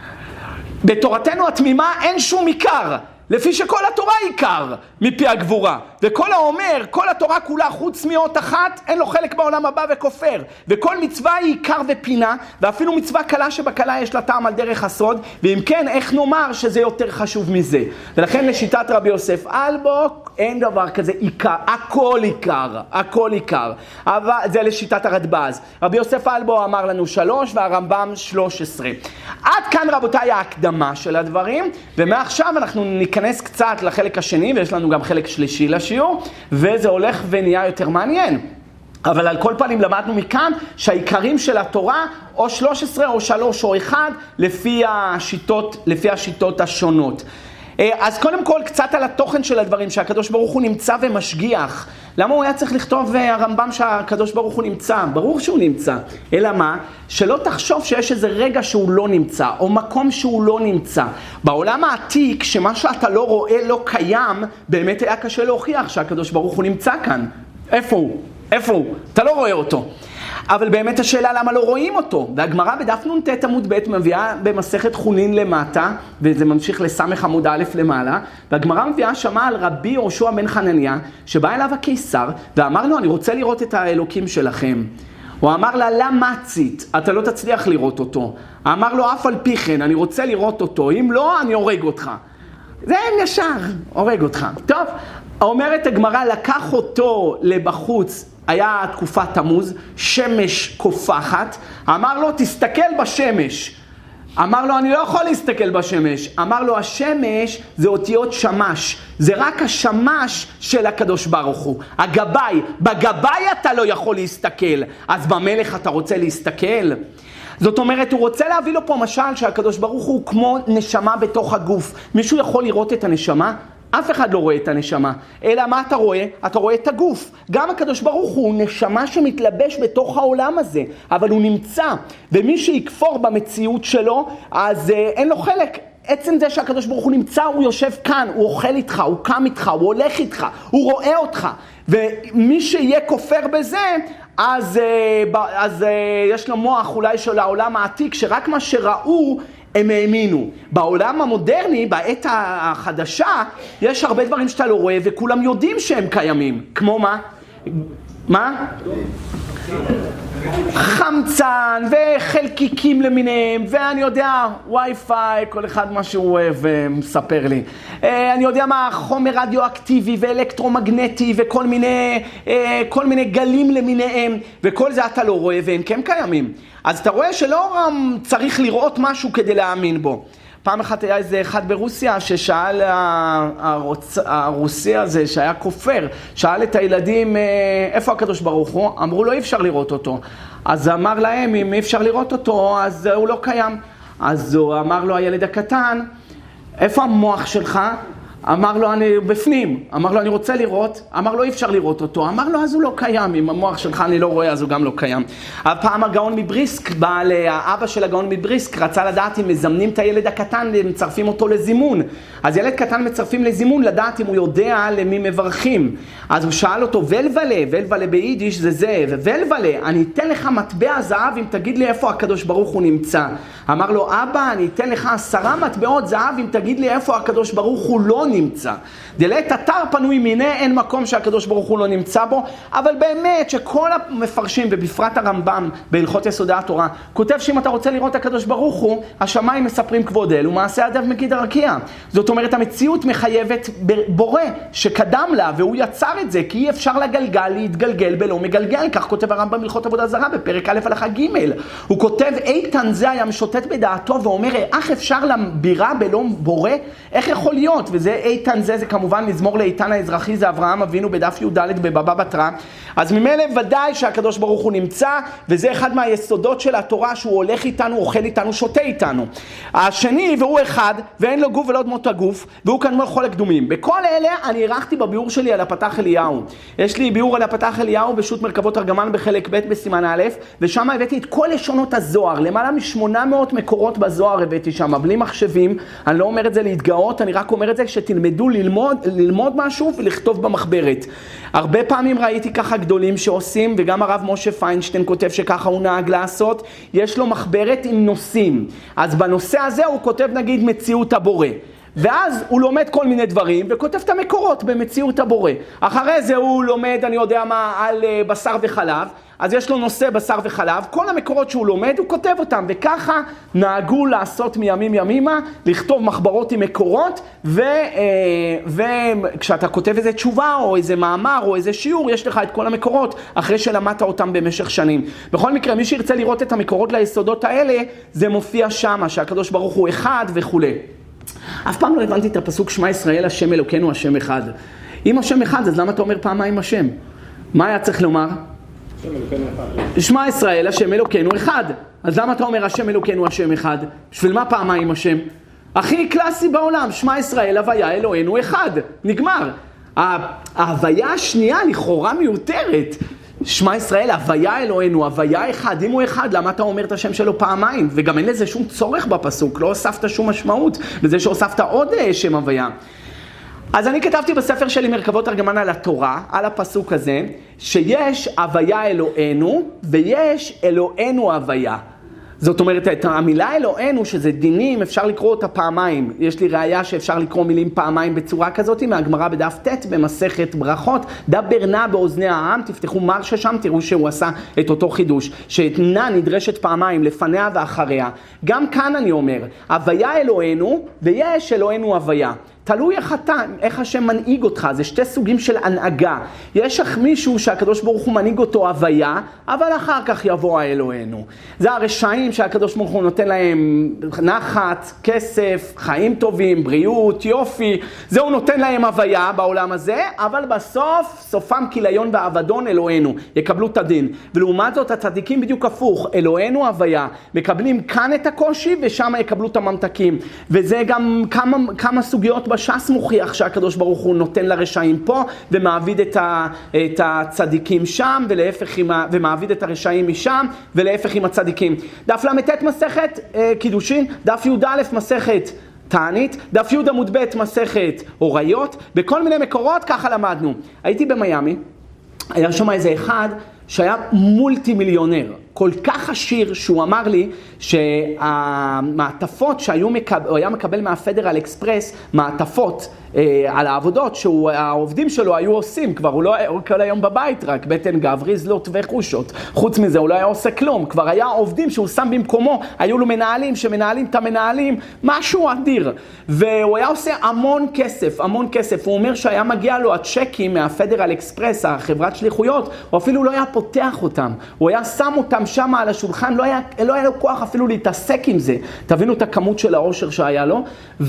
בתורתנו התמימה אין שום עיקר, לפי שכל התורה עיקר מפי הגבורה. וכל האומר, כל התורה כולה חוץ מאות אחת, אין לו חלק בעולם הבא וכופר. וכל מצווה היא עיקר ופינה, ואפילו מצווה קלה שבקלה יש לה טעם על דרך הסוד, ואם כן, איך נאמר שזה יותר חשוב מזה? ולכן לשיטת רבי יוסף אלבו, אין דבר כזה עיקר, הכל עיקר, הכל עיקר. אבל זה לשיטת הרדב"ז. רבי יוסף אלבו אמר לנו 3 והרמב"ם 13. עד כאן רבותיי ההקדמה של הדברים, ומעכשיו אנחנו ניכנס קצת לחלק השני, ויש לנו גם חלק שלישי לשיעור, וזה הולך ונהיה יותר מעניין. אבל על כל פנים למדנו מכאן שהעיקרים של התורה או 13 או 3 או 1 לפי השיטות השונות. אז קודם כל קצת על התוכן של הדברים, שהקדוש ברוך הוא נמצא ומשגיח. למה הוא היה צריך לכתוב הרמב"ם שהקדוש ברוך הוא נמצא? ברור שהוא נמצא. אלא מה? שלא תחשוב שיש איזה רגע שהוא לא נמצא, או מקום שהוא לא נמצא. בעולם העתיק, שמה שאתה לא רואה לא קיים, באמת היה קשה להוכיח שהקדוש ברוך הוא נמצא כאן. איפה הוא? איפה הוא? אתה לא רואה אותו. אבל באמת השאלה למה לא רואים אותו. והגמרא בדף נ"ט עמוד ב' מביאה במסכת חולין למטה, וזה ממשיך לסמך עמוד א' למעלה, והגמרא מביאה שמה על רבי יהושע בן חנניה, שבא אליו הקיסר, ואמר לו, אני רוצה לראות את האלוקים שלכם. הוא אמר לה, למה מצית? אתה לא תצליח לראות אותו. אמר לו, אף על פי כן, אני רוצה לראות אותו, אם לא, אני הורג אותך. זה ישר, הורג אותך. טוב, אומרת הגמרא, לקח אותו לבחוץ, היה תקופת תמוז, שמש קופחת, אמר לו, תסתכל בשמש. אמר לו, אני לא יכול להסתכל בשמש. אמר לו, השמש זה אותיות שמש. זה רק השמש של הקדוש ברוך הוא. הגבאי, בגבאי אתה לא יכול להסתכל. אז במלך אתה רוצה להסתכל? זאת אומרת, הוא רוצה להביא לו פה משל שהקדוש ברוך הוא כמו נשמה בתוך הגוף. מישהו יכול לראות את הנשמה? אף אחד לא רואה את הנשמה, אלא מה אתה רואה? אתה רואה את הגוף. גם הקדוש ברוך הוא נשמה שמתלבש בתוך העולם הזה, אבל הוא נמצא, ומי שיקפור במציאות שלו, אז אין לו חלק. עצם זה שהקדוש ברוך הוא נמצא, הוא יושב כאן, הוא אוכל איתך, הוא קם איתך, הוא הולך איתך, הוא רואה אותך. ומי שיהיה כופר בזה, אז יש לו מוח אולי של העולם העתיק, שרק מה שראו, הם האמינו. בעולם המודרני, בעת החדשה, יש הרבה דברים שאתה לא רואה, וכולם יודעים שהם קיימים. כמו מה? מה? חמצן וחלקיקים למיניהם, ואני יודע, וי-פיי, כל אחד מה שהוא אוהב מספר לי. אני יודע מה, חומר רדיואקטיבי ואלקטרומגנטי וכל מיני גלים למיניהם, וכל זה אתה לא רואה, והם כן קיימים. אז אתה רואה שלא צריך לראות משהו כדי להאמין בו. פעם אחת היה איזה אחד ברוסיה ששאל הרוסי הזה שהיה כופר, שאל את הילדים איפה הקדוש ברוך הוא? אמרו לו אי אפשר לראות אותו. אז אמר להם אם אי אפשר לראות אותו אז הוא לא קיים. אז הוא אמר לו הילד הקטן איפה המוח שלך? אמר לו אני בפנים, אמר לו אני רוצה לראות, אמר לו אי אפשר לראות אותו, אמר לו אז הוא לא קיים, אם המוח שלך אני לא רואה אז הוא גם לא קיים. הפעם הגאון מבריסק, האבא של הגאון מבריסק רצה לדעת אם מזמנים את הילד הקטן, מצרפים אותו לזימון. אז ילד קטן מצרפים לזימון לדעת אם הוא יודע למי מברכים. אז הוא שאל אותו ולבלה ביידיש זה, ולבלה אני אתן לך מטבע זהב אם תגיד לי איפה הקדוש ברוך הוא נמצא. אמר לו אבא אני אתן לך 10 מטבעות זהב אם תגיד לי איפה הקדוש ברוך הוא לא נמצא. דלית אתר פנוי מיני, אין מקום שהקדוש ברוך הוא לא נמצא בו, אבל באמת שכל המפרשים, ובפרט הרמב"ם בהלכות יסודי התורה, כותב שאם אתה רוצה לראות הקדוש ברוך הוא, השמיים מספרים כבוד אל ומעשה ידיו מגיד הרקיע. זאת אומרת, המציאות מחייבת בורא שקדם לה, והוא יצר את זה, כי אי אפשר להתגלגל בלא מגלגל. כך כותב הרמב"ם בהלכות עבודה זרה בפרק א' הלכה ג'. הוא כותב, איתן זה היה משוטט בדעתו ואומר, איך אפשר לבירה בלא בורא? איך יכול להיות? וזה איתן זה כמובן מזמור לאיתן האזרחי, זה אברהם אבינו בדף י"ד בבבא בתרא. אז ממילא ודאי שהקדוש ברוך הוא נמצא, וזה אחד מהיסודות של התורה, שהוא הולך איתנו, אוכל איתנו, שותה איתנו. השני, והוא אחד, ואין לו גוף ולא דמות הגוף, והוא כאן מלכו לקדומים. בכל אלה אני ערכתי בביאור שלי על הפתח אליהו. יש לי ביאור על הפתח אליהו בשו"ת מרכבות תרגמן בחלק ב' בסימן א', ושם הבאתי את כל לשונות הזוהר, למעלה מ-800 מקורות בזוהר הבאתי שם, בלי מחשבים. אני לא אומר את זה להתגאות, אני רק אומר את זה שתלמדו ללמוד משהו ולכתוב במחברת. הרבה פעמים ראיתי ככה גדולים שעושים, וגם הרב משה פיינשטיין כותב שככה הוא נהג לעשות. יש לו מחברת עם נושאים, אז בנושא הזה הוא כותב נגיד מציאות הבורא, ואז הוא לומד כל מיני דברים וכותב את המקורות במציאות הבורא. אחרי זה הוא לומד, אני יודע מה, על בשר וחלב, אז יש לו נושא בשר וחלב, כל המקורות שהוא לומד הוא כותב אותם, וככה נהגו לעשות מימים ימימה, לכתוב מחברות עם מקורות, וכשאתה כותב איזה תשובה או איזה מאמר או איזה שיעור, יש לך את כל המקורות אחרי שלמדת אותם במשך שנים. בכל מקרה, מי שירצה לראות את המקורות ליסודות האלה, זה מופיע שמה, שהקדוש ברוך הוא אחד וכו'. אף פעם לא הבנתי את הפסוק שמע ישראל השם אלוקינו השם אחד. אם השם אחד, אז למה אתה אומר פעמיים השם? מה היה צריך לומר? שמע ישראל השם אלוקינו אחד. אז למה אתה אומר השם אלוקינו השם אחד? בשביל מה פעמיים השם? הכי קלאסי בעולם, שמע ישראל הוויה אלוהינו אחד. נגמר. ההוויה השנייה לכאורה מיותרת. שמע ישראל, הוויה אלוהינו, הוויה אחד. אם הוא אחד, למה אתה אומר את השם שלו פעמיים? וגם אין לזה שום צורך בפסוק, לא הוספת שום משמעות בזה שהוספת עוד שם הוויה. אז אני כתבתי בספר שלי מרכבות תרגמן על התורה, על הפסוק הזה, שיש הוויה אלוהינו ויש אלוהינו הוויה. זאת אומרת, את המילה אלוהינו, שזה דינים, אפשר לקרוא אותה פעמיים. יש לי ראיה שאפשר לקרוא מילים פעמיים בצורה כזאת, מהגמרא בדף ט' במסכת ברכות, דבר נא באוזני העם, תפתחו מרשה שם, תראו שהוא עשה את אותו חידוש, שנא נדרשת פעמיים, לפניה ואחריה. גם כאן אני אומר, הוויה אלוהינו ויש אלוהינו הוויה. תלוי איך השם מנהיג אותך, זה שתי סוגים של הנהגה. יש לך מישהו שהקדוש ברוך הוא מנהיג אותו הוויה, אבל אחר כך יבוא האלוהינו. זה הרשעים שהקדוש ברוך הוא נותן להם נחת, כסף, חיים טובים, בריאות, יופי. זה הוא נותן להם הוויה בעולם הזה, אבל בסוף, סופם כיליון ואבדון אלוהינו, יקבלו את הדין. ולעומת זאת הצדיקים בדיוק הפוך, אלוהינו הוויה, מקבלים כאן את הקושי ושם יקבלו את הממתקים. וזה גם כמה סוגיות בש"ס מוכיח שהקדוש ברוך הוא נותן לרשעים פה ומעביד את הצדיקים שם, ומעביד את הרשעים משם ולהפך עם הצדיקים. דף למתת מסכת קידושין, דף י"א מסכת תענית, דף י' עמוד ב' מסכת הוריות, בכל מיני מקורות ככה למדנו. הייתי במיימי, היה שם איזה אחד שהיה מולטי מיליונר, כל כך עשיר שהוא אמר לי שהמעטפות הוא היה מקבל מהפדרל אקספרס, מעטפות על העבודות שהעובדים שלו היו עושים, כבר הוא לא היה כל היום בבית רק, בטן גב, ריזלות וחושות. חוץ מזה הוא לא היה עושה כלום, כבר היה עובדים שהוא שם במקומו, היו לו מנהלים שמנהלים את המנהלים, משהו אדיר. והוא היה עושה המון כסף, המון כסף. הוא אומר שהיה מגיע לו הצ'קים מהפדרל אקספרס, החברת שליחויות, הוא אפילו לא היה פותח אותם, הוא היה שם אותם שם על השולחן, לא היה לו כוח אפילו להתעסק עם זה. תבינו את הכמות של העושר שהיה לו,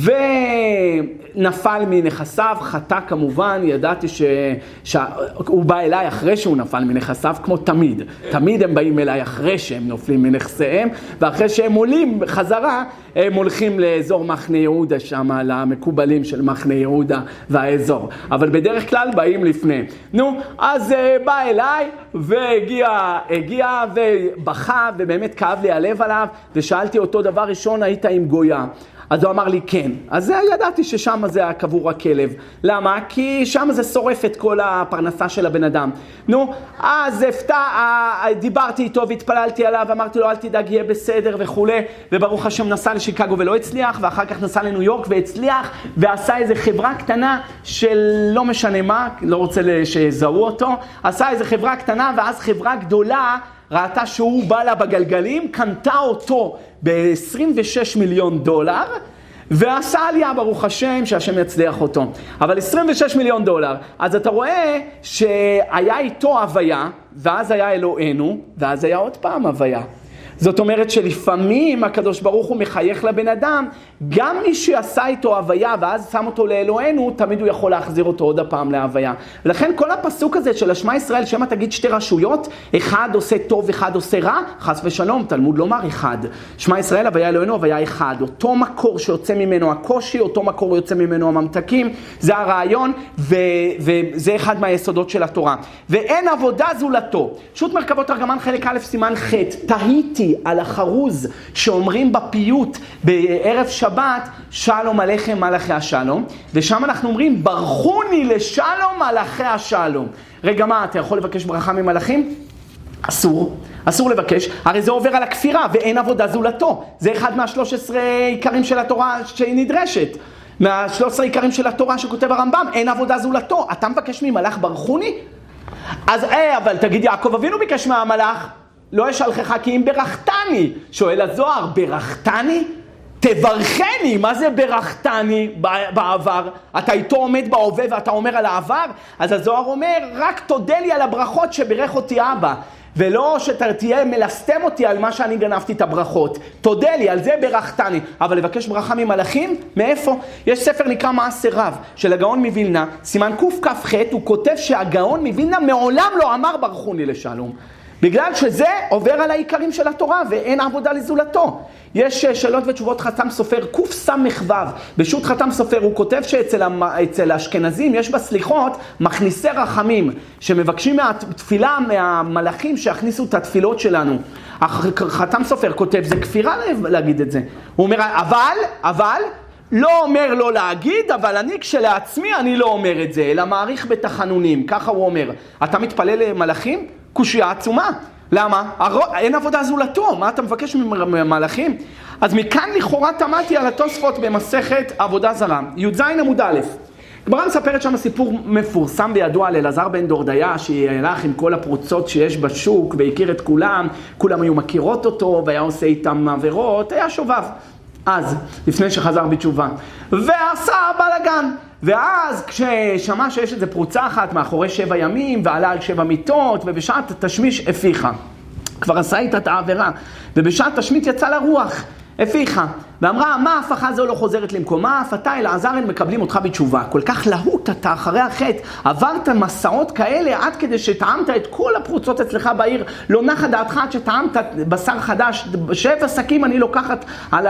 ונפל מנכסיו, חטא כמובן, ידעתי שהוא בא אליי אחרי שהוא נפל מנכסיו, כמו תמיד. תמיד הם באים אליי אחרי שהם נופלים מנכסיהם, ואחרי שהם עולים בחזרה, הם הולכים לאזור מחנה יהודה שם, למקובלים של מחנה יהודה והאזור. אבל בדרך כלל באים לפני. נו, אז בא אליי, והגיע ובכה, ובאמת כאב לי הלב עליו, ושאלתי אותו דבר ראשון, היית עם גויה. אז הוא אמר לי כן. אז ידעתי ששם זה הקבור הכלב. למה? כי שם זה שורף את כל הפרנסה של הבן אדם. נו, אז דיברתי איתו והתפללתי עליו, אמרתי לו אל תדאג יהיה בסדר וכו', וברוך השם נסע לשיקגו ולא הצליח, ואחר כך נסע לניו יורק והצליח, ועשה איזה חברה קטנה של לא משנה מה, לא רוצה שזהו אותו, עשה איזה חברה קטנה, ואז חברה גדולה ראתה שהוא בא לה בגלגלים, קנתה אותו ב$26 מיליון, ועשה עלייה ברוך השם שהשם יצליח אותו. אבל $26 מיליון. אז אתה רואה שהיה איתו הוויה, ואז היה אלוהינו, ואז היה עוד פעם הוויה. זאת אומרת שלפעמים הקדוש ברוך הוא מחייך לבן אדם, גם מי שעשה איתו הוויה ואז שם אותו לאלוהינו, תמיד הוא יכול להחזיר אותו עוד הפעם להוויה. ולכן כל הפסוק הזה של השמע ישראל, שמה תגיד שתי רשויות, אחד עושה טוב, אחד עושה רע, חס ושלום, תלמוד לומר אחד. שמע ישראל, הוויה אלוהינו, הוויה אחד. אותו מקור שיוצא ממנו הקושי, אותו מקור יוצא ממנו הממתקים, זה הרעיון, וזה אחד מהיסודות של התורה. ואין עבודה זולתו. שו"ת מרכבות תרגמן חלק א' סימן ח', תהיתי על החרוז שאומרים בפיוט בערב שבת, שלום עליכם מלאכי השלום, ושם אנחנו אומרים ברכוני לשלום מלאכי השלום. רגע, מה, אתה יכול לבקש ברכה ממלאכים? אסור לבקש, הרי זה עובר על הכפירה ואין עבודה זולתו. זה אחד מה-13 עיקרים של התורה שהיא נדרשת. מה-13 עיקרים של התורה שכותב הרמב"ם, אין עבודה זולתו. אתה מבקש ממלאך ברכוני? אז אבל תגיד, יעקב אבינו ביקש מהמלאך, לא אשלחך כי אם ברכתני. שואל הזוהר, ברכתני? תברכני, מה זה ברכתני בעבר? אתה איתו עומד בהווה ואתה אומר על העבר? אז הזוהר אומר, רק תודה לי על הברכות שברך אותי אבא, ולא שתהיה מלסתם אותי על מה שאני גנבתי את הברכות. תודה לי, על זה ברכתני. אבל לבקש ברכה ממלאכים? מאיפה? יש ספר נקרא מעשה רב של הגאון מווילנה, סימן קכ"ח, הוא כותב שהגאון מווילנה מעולם לא אמר ברכוני לשלום. בגלל שזה עובר על העיקרים של התורה ואין עבודה לזולתו. יש שאלות ותשובות חתם סופר קס"ו. בשו"ת חתם סופר הוא כותב שאצל האשכנזים יש בסליחות מכניסי רחמים שמבקשים מהתפילה מהמלאכים שיכניסו את התפילות שלנו. חתם סופר כותב, זה כפירה להגיד את זה. הוא אומר, אבל לא אומר לא להגיד, אבל אני כשלעצמי אני לא אומר את זה, אלא מעריך בתחנונים. ככה הוא אומר. אתה מתפלל למלאכים? קושיה עצומה. למה? אין עבודה זולתו. מה אתה מבקש ממלאכים? אז מכאן לכאורה תמדתי על התוספות במסכת עבודה זרה. י"ז עמוד א'. גמרא מספרת שם סיפור מפורסם וידוע על אלעזר בן דורדיה, שהלך עם כל הפרוצות שיש בשוק והכיר את כולם, כולם היו מכירות אותו והיה עושה איתם עבירות, היה שובב. אז, לפני שחזר בתשובה. ועשה בלגן. ואז כששמע שיש איזו פרוצה אחת מאחורי 7 ימים, ועלה על 7 מיטות, ובשעת תשמיש הפיחה. כבר עשה איתה את העבירה. ובשעת תשמית יצא לרוח, הפיחה. ואמרה, מה ההפכה הזו לא חוזרת למקומה? אף אתה אלעזר הם מקבלים אותך בתשובה. כל כך להוט אתה אחרי החטא, עברת מסעות כאלה עד כדי שטעמת את כל הפרוצות אצלך בעיר, לא נחה דעתך עד שטעמת בשר חדש, 7 שקים אני לוקחת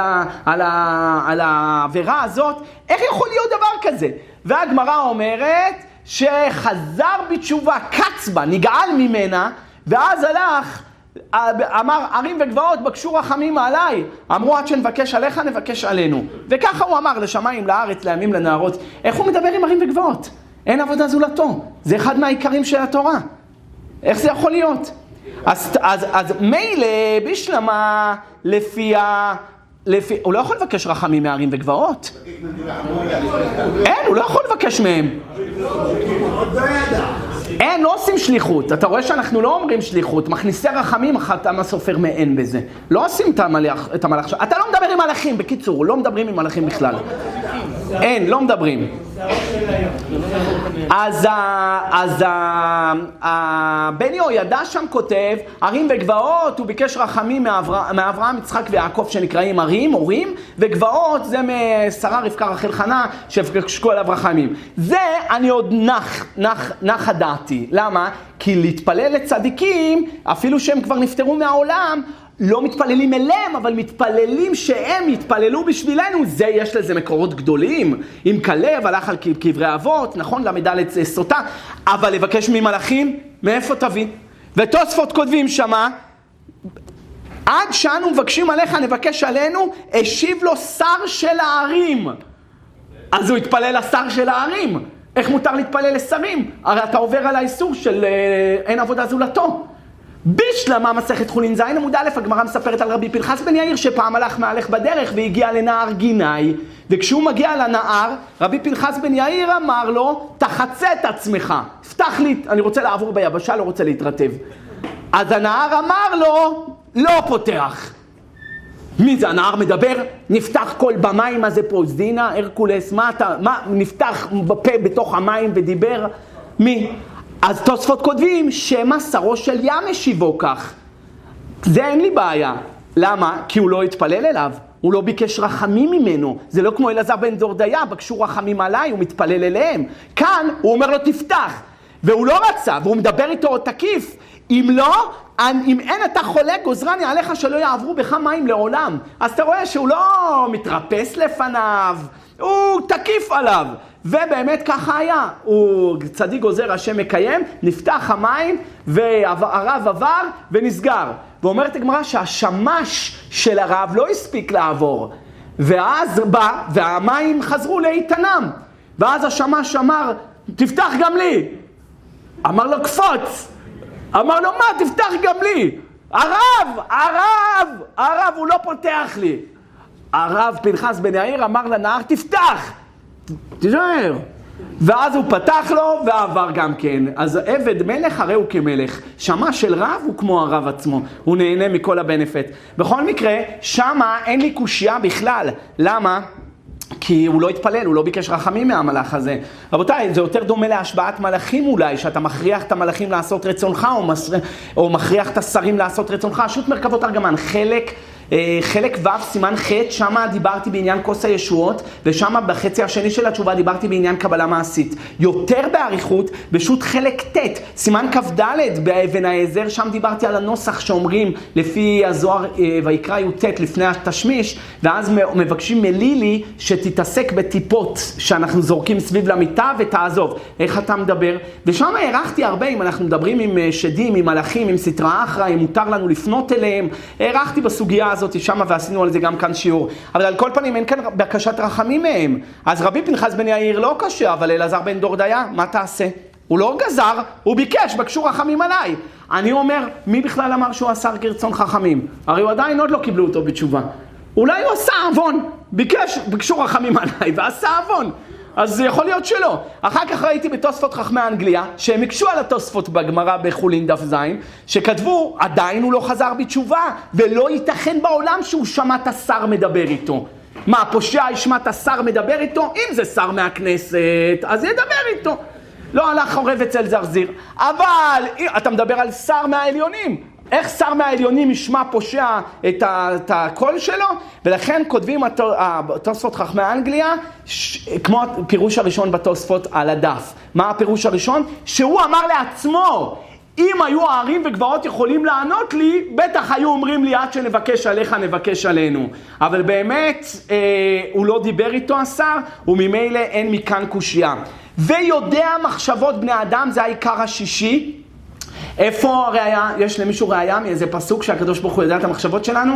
על העבירה הזאת. איך יכול להיות דבר כזה? והגמרא אומרת שחזר בתשובה, קצבה, נגעל ממנה, ואז הלך, אמר, ערים וגבעות בקשו רחמים עליי, אמרו עד שנבקש עליך נבקש עלינו. וככה הוא אמר לשמיים, לארץ, לימים, לנערות. איך הוא מדבר עם ערים וגבעות? אין עבודה זולתו. זה אחד מהעיקרים של התורה. איך זה יכול להיות? אז מילא בשלמה הוא לא יכול לבקש רחמים מערים וגבעות. אין, הוא לא יכול לבקש מהם. אין, לא עושים שליחות. אתה רואה שאנחנו לא אומרים שליחות. מכניסי רחמים, חתם הסופר מעין בזה. לא עושים את המלאך. אתה לא מדבר עם מלאכים, בקיצור, לא מדברים עם מלאכים בכלל. אין, לא מדברים. אז בן יהוידע שם כותב, ערים וגבעות, הוא ביקש רחמים מאברהם, יצחק ויעקב שנקראים ערים, הורים, וגבעות זה משרה רבקה רחל חנה שבקשו עליו רחמים. זה אני עוד נח דעתי. למה? כי להתפלל לצדיקים, אפילו שהם כבר נפטרו מהעולם, לא מתפללים אליהם, אבל מתפללים שהם יתפללו בשבילנו. זה יש לזה מקורות גדולים. אם כלב הלך על קברי אבות, נכון, למדלת סוטה, אבל לבקש ממלאכים, מאיפה תביא? ותוספות כותבים שמה, עד שאנו מבקשים עליך נבקש עלינו, השיב לו שר של הערים. אז הוא התפלל לשר של הערים. איך מותר להתפלל לשרים? הרי אתה עובר על האיסור של אין עבודה זולתו. בשלמה מסכת חולין זין עמוד א', הגמרא מספרת על רבי פנחס בן יאיר שפעם הלך מהלך בדרך והגיע לנהר גיני, וכשהוא מגיע לנהר, רבי פנחס בן יאיר אמר לו, תחצה את עצמך, פתח לי, אני רוצה לעבור ביבשה, לא רוצה להתרטב. אז הנהר אמר לו, לא פותח. מי זה? הנהר מדבר? נפתח כל במים, מה זה פרוזדינה, הרקולס, מה נפתח בפה בתוך המים ודיבר? מי? אז תוספות כותבים, שמה שרו של ים השיבו כך. זה אין לי בעיה. למה? כי הוא לא התפלל אליו. הוא לא ביקש רחמים ממנו. זה לא כמו אלעזר בן דורדיה, בקשו רחמים עליי, הוא מתפלל אליהם. כאן הוא אומר לו תפתח. והוא לא רצה, והוא מדבר איתו תקיף. אם לא, אם אין אתה חולה, גוזרני עליך שלא יעברו בך מים לעולם. אז אתה רואה שהוא לא מתרפס לפניו, הוא תקיף עליו. ובאמת ככה היה, הוא צדיק גוזר השם מקיים, נפתח המים והרב עבר ונסגר. ואומרת הגמרא שהשמש של הרב לא הספיק לעבור. ואז בא והמים חזרו לאיתנם. ואז השמש אמר, תפתח גם לי. אמר לו קפוץ. אמר לו מה, תפתח גם לי. הרב, הוא לא פותח לי. הרב פנחס בן יאיר אמר לנהר, תפתח. תשאר. ואז הוא פתח לו ועבר גם כן. אז עבד מלך הרי הוא כמלך. שמה של רב הוא כמו הרב עצמו. הוא נהנה מכל הבנפט. בכל מקרה, שמה אין לי קושיה בכלל. למה? כי הוא לא התפלל, הוא לא ביקש רחמים מהמלאך הזה. רבותיי, זה יותר דומה להשבעת מלאכים אולי, שאתה מכריח את המלאכים לעשות רצונך, או מכריח את השרים לעשות רצונך. שו"ת מרכבות ארגמן, חלק ו' סימן ח', שמה דיברתי בעניין כוס הישועות, ושמה בחצי השני של התשובה דיברתי בעניין קבלה מעשית. יותר באריכות, בשו"ת חלק ט', סימן כ"ד באבן העזר, שם דיברתי על הנוסח שאומרים לפי הזוהר ויקרא י"ט לפני התשמיש, ואז מבקשים מלילי שתתעסק בטיפות שאנחנו זורקים סביב למיטה ותעזוב. איך אתה מדבר? ושם הערכתי הרבה, אם אנחנו מדברים עם שדים, עם מלאכים, עם סטרא אחרא, אם מותר לנו לפנות אליהם, הערכתי בסוגיה הזאת שמה ועשינו על זה גם כאן שיעור. אבל על כל פנים אין כאן בקשת רחמים מהם. אז רבי פנחס בן יאיר לא קשה, אבל אלעזר בן דורדיה, מה תעשה? הוא לא גזר, הוא ביקש, בקשו רחמים עליי. אני אומר, מי בכלל אמר שהוא אסר כרצון חכמים? הרי הוא עדיין עוד לא קיבלו אותו בתשובה. אולי הוא עשה עוון, בקשו רחמים עליי ועשה עוון. אז זה יכול להיות שלא. אחר כך ראיתי בתוספות חכמי האנגליה, שהם הקשו על התוספות בגמרא בחולין דף זין, שכתבו, עדיין הוא לא חזר בתשובה, ולא ייתכן בעולם שהוא שמע את השר מדבר איתו. מה, פושע ישמע את השר מדבר איתו? אם זה שר מהכנסת, אז ידבר איתו. לא הלך חורב אצל זרזיר. אבל אתה מדבר על שר מהעליונים. איך שר מהעליונים ישמע פושע את הקול שלו? ולכן כותבים התוספות חכמי האנגליה, כמו הפירוש הראשון בתוספות על הדף. מה הפירוש הראשון? שהוא אמר לעצמו, אם היו הערים וגבעות יכולים לענות לי, בטח היו אומרים לי עד שנבקש עליך נבקש עלינו. אבל באמת הוא לא דיבר איתו השר, וממילא אין מכאן קושיה. ויודע מחשבות בני אדם, זה העיקר השישי. איפה הראיה? יש למישהו ראיה מאיזה פסוק שהקדוש ברוך הוא יודע את המחשבות שלנו?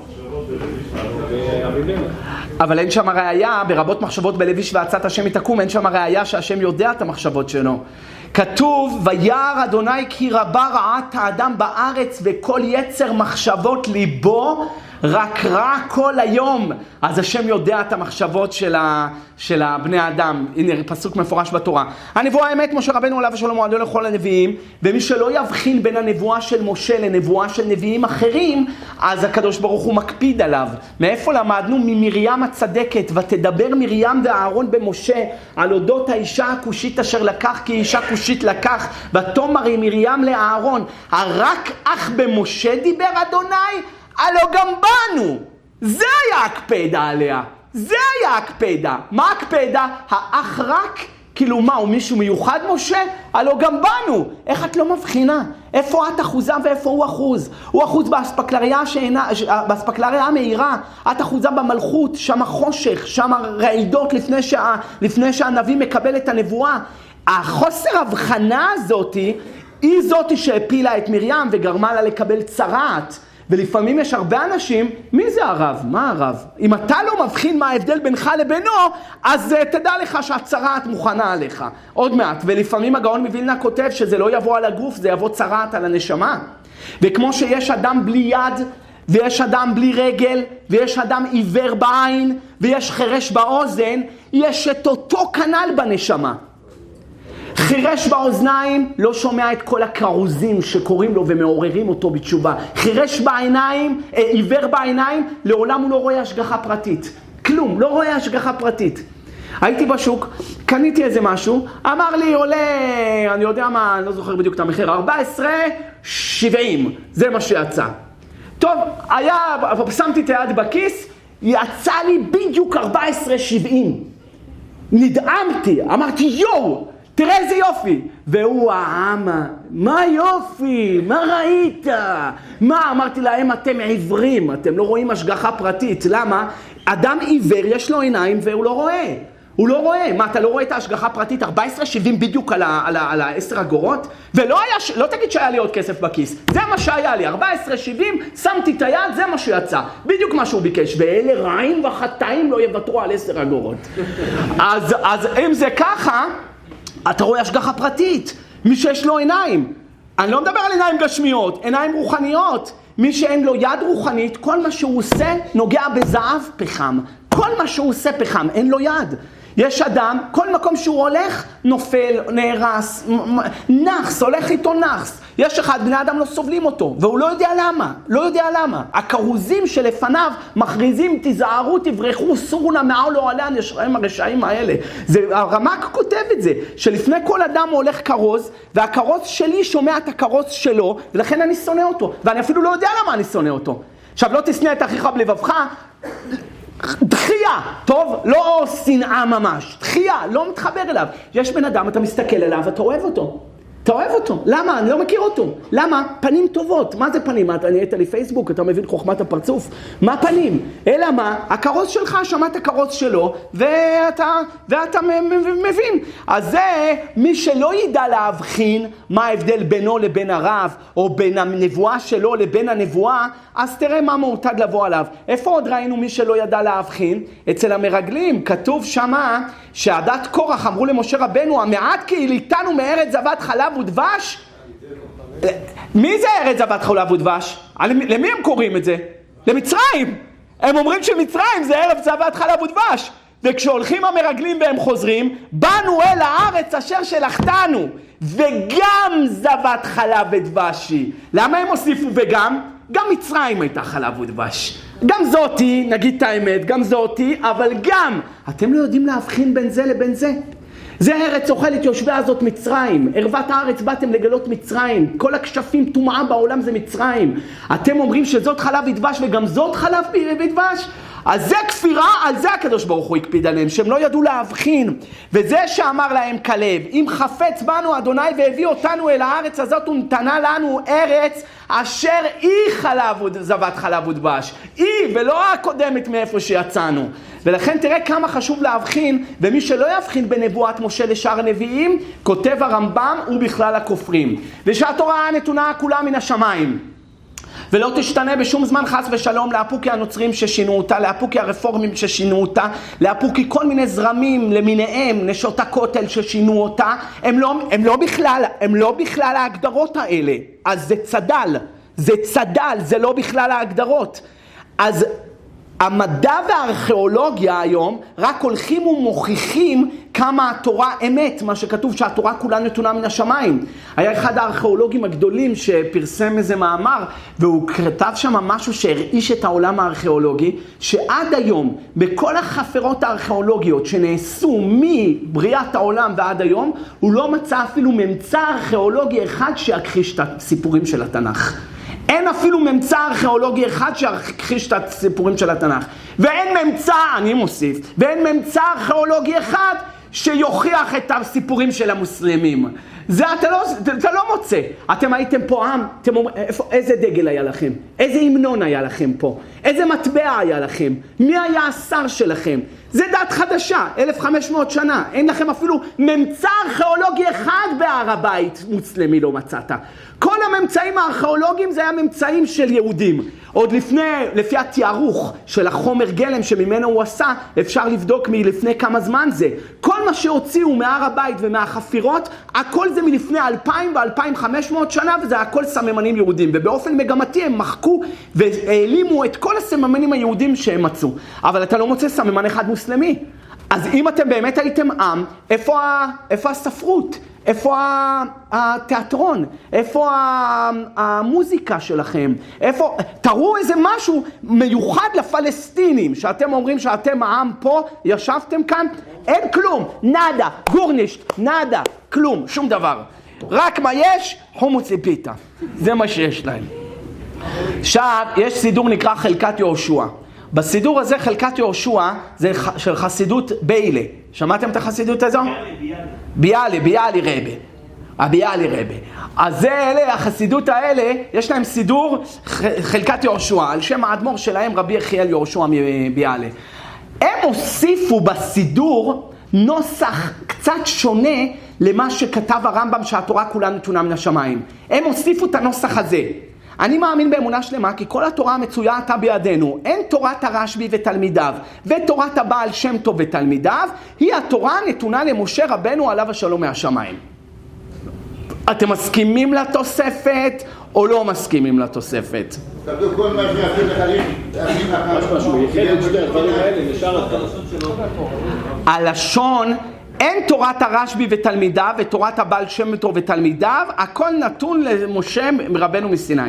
אבל אין שם ראיה, ברבות מחשבות בלב איש ועצת השם יתקום, אין שם ראיה שהשם יודע את המחשבות שלו. כתוב, וירא אדוני כי רבה רעת האדם בארץ וכל יצר מחשבות ליבו רק רע כל היום. אז השם יודע את המחשבות של הבני האדם. הנה פסוק מפורש בתורה. הנבואה האמת, משה רבנו עליו השלום מועדו לכל הנביאים, ומי שלא יבחין בין הנבואה של משה לנבואה של נביאים אחרים, אז הקדוש ברוך הוא מקפיד עליו. מאיפה למדנו? ממרים הצדקת, ותדבר מרים ואהרון במשה על אודות האישה הכושית אשר לקח, כי אישה כושית לקח, ותאמר מרים לאהרון, רק אך במשה דיבר אדוני? הלא גם בנו. זה היה הקפדה עליה. זה היה הקפדה. מה הקפדה? האח רק? כאילו מה, הוא מישהו מיוחד משה? הלא גם בנו. איך את לא מבחינה? איפה את אחוזה ואיפה הוא אחוז? הוא אחוז באספקלריה המהירה. את אחוזה במלכות, שם חושך, שם רעידות לפני שהנביא מקבל את הנבואה. החוסר הבחנה הזאת היא זאת שהפילה את מרים וגרמה לה לקבל צרעת. ולפעמים יש הרבה אנשים, מי זה הרב? מה הרב? אם אתה לא מבחין מה ההבדל בינך לבינו, אז תדע לך שהצרעת מוכנה עליך. עוד מעט, ולפעמים הגאון מווילנה כותב שזה לא יבוא על הגוף, זה יבוא צרעת על הנשמה. וכמו שיש אדם בלי יד, ויש אדם בלי רגל, ויש אדם עיוור בעין, ויש חרש באוזן, יש את אותו כנל בנשמה. חירש באוזניים לא שומע את כל הקרוזים שקוראים לו ומעוררים אותו בתשובה. חירש בעיניים, עיוור בעיניים, לעולם הוא לא רואה השגחה פרטית. כלום, לא רואה השגחה פרטית. הייתי בשוק, קניתי איזה משהו, אמר לי עולה, אני יודע מה, אני לא זוכר בדיוק את המחיר, 14.70, זה מה שיצא. טוב, שמתי את היד בכיס, יצא לי בדיוק 14.70. נדאמתי, אמרתי יואו, תראה איזה יופי. והוא העמה, מה יופי, מה ראית? מה? אמרתי להם, אתם עיוורים, אתם לא רואים השגחה פרטית. למה? אדם עיוור יש לו עיניים והוא לא רואה. הוא לא רואה. מה, אתה לא רואה את ההשגחה פרטית? 14.70 בדיוק על 10 אגורות? ולא היה, לא תגיד שהיה לי עוד כסף בכיס. זה מה שהיה לי, 14.70, שמתי את היד, זה מה שיצא. בדיוק מה שהוא ביקש. ואלה רעים וחטאים לא יוותרו על 10 אגורות. אז אם זה ככה, אתה רואה השגחה פרטית. מי שיש לו עיניים. אני לא מדבר על עיניים גשמיות, עיניים רוחניות. מי שאין לו יד רוחנית, כל מה שהוא עושה נוגע בזהב פחם. כל מה שהוא עושה פחם, אין לו יד. יש אדם, כל מקום שהוא הולך, נופל, נהרס, נחס, הולך איתו נחס. יש אחד, בני אדם לא סובלים אותו, והוא לא יודע למה, לא יודע למה. הכרוזים שלפניו מכריזים, תיזהרו, תברחו, סורו נא מעל אוהלי הרשעים האלה. הרמ"ק כותב את זה, שלפני כל אדם הולך כרוז, והכרוז שלי שומע את הכרוז שלו, ולכן אני שונא אותו, ואני אפילו לא יודע למה אני שונא אותו. עכשיו, לא תשנא את אחיך בלבבך, דחייה, טוב? לא שנאה ממש, דחייה, לא מתחבר אליו. יש בן אדם, אתה מסתכל אליו, אתה אוהב אותו. אתה אוהב אותו. למה? אני לא מכיר אותו. למה? פנים טובות. מה זה פנים? אתה נהיית לי פייסבוק, אתה מבין חוכמת הפרצוף. מה פנים? אלא מה? הכרוז שלך, שמעת הכרוז שלו, ואתה מבין. אז זה מי שלא ידע להבחין מה ההבדל בינו לבין הרב, או בין הנבואה שלו לבין הנבואה, אז תראה מה מעוטד לבוא עליו. איפה עוד ראינו מי שלא ידע להבחין? אצל המרגלים. כתוב שמה שעדת קורח אמרו למשה רבנו, המעט קהיליתנו מארץ זבת חלב ודבש. מי זה ארץ זבת חלב ודבש? למי הם קוראים את זה? למצרים. הם אומרים שמצרים זה ארץ זבת חלב ודבש. וכשהולכים המרגלים והם חוזרים, באנו אל הארץ אשר שלחתנו, וגם זבת חלב ודבשי. למה הם הוסיפו וגם? גם מצרים הייתה חלב ודבש. גם זאתי, נגיד את האמת, גם זאתי, אבל גם, אתם לא יודעים להבחין בין זה לבין זה. זה ארץ אוכלת יושבי הזאת מצרים. ערוות הארץ באתם לגלות מצרים. כל הכשפים טומאה בעולם זה מצרים. אתם אומרים שזאת חלב ודבש וגם זאת חלב ודבש? אז זה כפירה, על זה הקדוש ברוך הוא הקפיד עליהם, שהם לא ידעו להבחין. וזה שאמר להם כלב, אם חפץ בנו אדוני והביא אותנו אל הארץ הזאת ונתנה לנו ארץ אשר היא זבת חלב ודבש. היא ולא הקודמת מאיפה שיצאנו. ולכן תראה כמה חשוב להבחין, ומי שלא יבחין בנבואת משה לשאר הנביאים, כותב הרמב"ם ובכלל הכופרים. ושהתורה נתונה כולה מן השמיים. ולא תשתנה בשום זמן חס ושלום לאפוקי הנוצרים ששינו אותה, לאפוקי הרפורמים ששינו אותה, לאפוקי כל מיני זרמים למיניהם, נשות הכותל ששינו אותה, הם לא בכלל ההגדרות האלה. אז זה צדל, זה לא בכלל ההגדרות. אז המדע והארכיאולוגיה היום רק הולכים ומוכיחים כמה התורה אמת, מה שכתוב שהתורה כולה נתונה מן השמיים. היה אחד הארכיאולוגים הגדולים שפרסם איזה מאמר, והוא כתב שם משהו שהרעיש את העולם הארכיאולוגי, שעד היום, בכל החפירות הארכיאולוגיות שנעשו מבריאת העולם ועד היום, הוא לא מצא אפילו ממצא ארכיאולוגי אחד שיכחיש את הסיפורים של התנ"ך. אין אפילו ממצא ארכיאולוגי אחד שיכחיש את הסיפורים של התנ"ך. ואין ממצא, אני מוסיף, ואין ממצא ארכיאולוגי אחד שיוכיח את הסיפורים של המוסלמים. זה אתה לא מוצא. אתם הייתם פה עם, אתם אומרים, איזה דגל היה לכם? איזה המנון היה לכם פה? איזה מטבע היה לכם? מי היה השר שלכם? זה דת חדשה, 1500 שנה. אין לכם אפילו ממצא ארכיאולוגי אחד בהר הבית מוסלמי לא מצאת. כל הממצאים הארכיאולוגיים זה היה ממצאים של יהודים. עוד לפי התיארוך של החומר גלם שממנו הוא עשה, אפשר לבדוק מלפני כמה זמן זה. כל מה שהוציאו מהר הבית ומהחפירות, הכל זה מלפני 2000 ו-2500 שנה, וזה הכל סממנים יהודים. ובאופן מגמתי הם מחקו והעלימו את כל הסממנים היהודים שהם מצאו. אבל אתה לא מוצא סממן אחד מוסלמי. אז אם אתם באמת הייתם עם, איפה הספרות? איפה התיאטרון? איפה המוזיקה שלכם? תראו איזה משהו מיוחד לפלסטינים, שאתם אומרים שאתם העם פה, ישבתם כאן, אין כלום, נדה, גורנישט, נדה, כלום, שום דבר. רק מה יש? חומוס ופיתה. זה מה שיש להם. עכשיו, יש סידור נקרא חלקת יהושע. בסידור הזה, חלקת יהושע, זה של חסידות ביילה. שמעתם את החסידות הזו? ביאלי רבי. הביאלי רבי. אז החסידות האלה, יש להם סידור חלקת יהושע, על שם האדמו"ר שלהם, רבי יחיאל יהושע מביאלה. הם הוסיפו בסידור נוסח קצת שונה למה שכתב הרמב"ם שהתורה כולה נתונה מן השמיים. הם הוסיפו את הנוסח הזה. אני מאמין באמונה שלמה כי כל התורה המצויה עתה בידינו, אין תורת הרשב"י ותלמידיו ותורת הבעל שם טוב ותלמידיו, היא התורה נתונה למשה רבנו עליו השלום מהשמיים. אתם מסכימים לתוספת או לא מסכימים לתוספת? תבדוק כל מה שיחד לך משהו, יחד את שתי הדברים האלה, נשאר את הלשון, אין תורת הרשב"י ותלמידיו ותורת הבעל שם טוב ותלמידיו, הכל נתון למשה רבנו מסיני.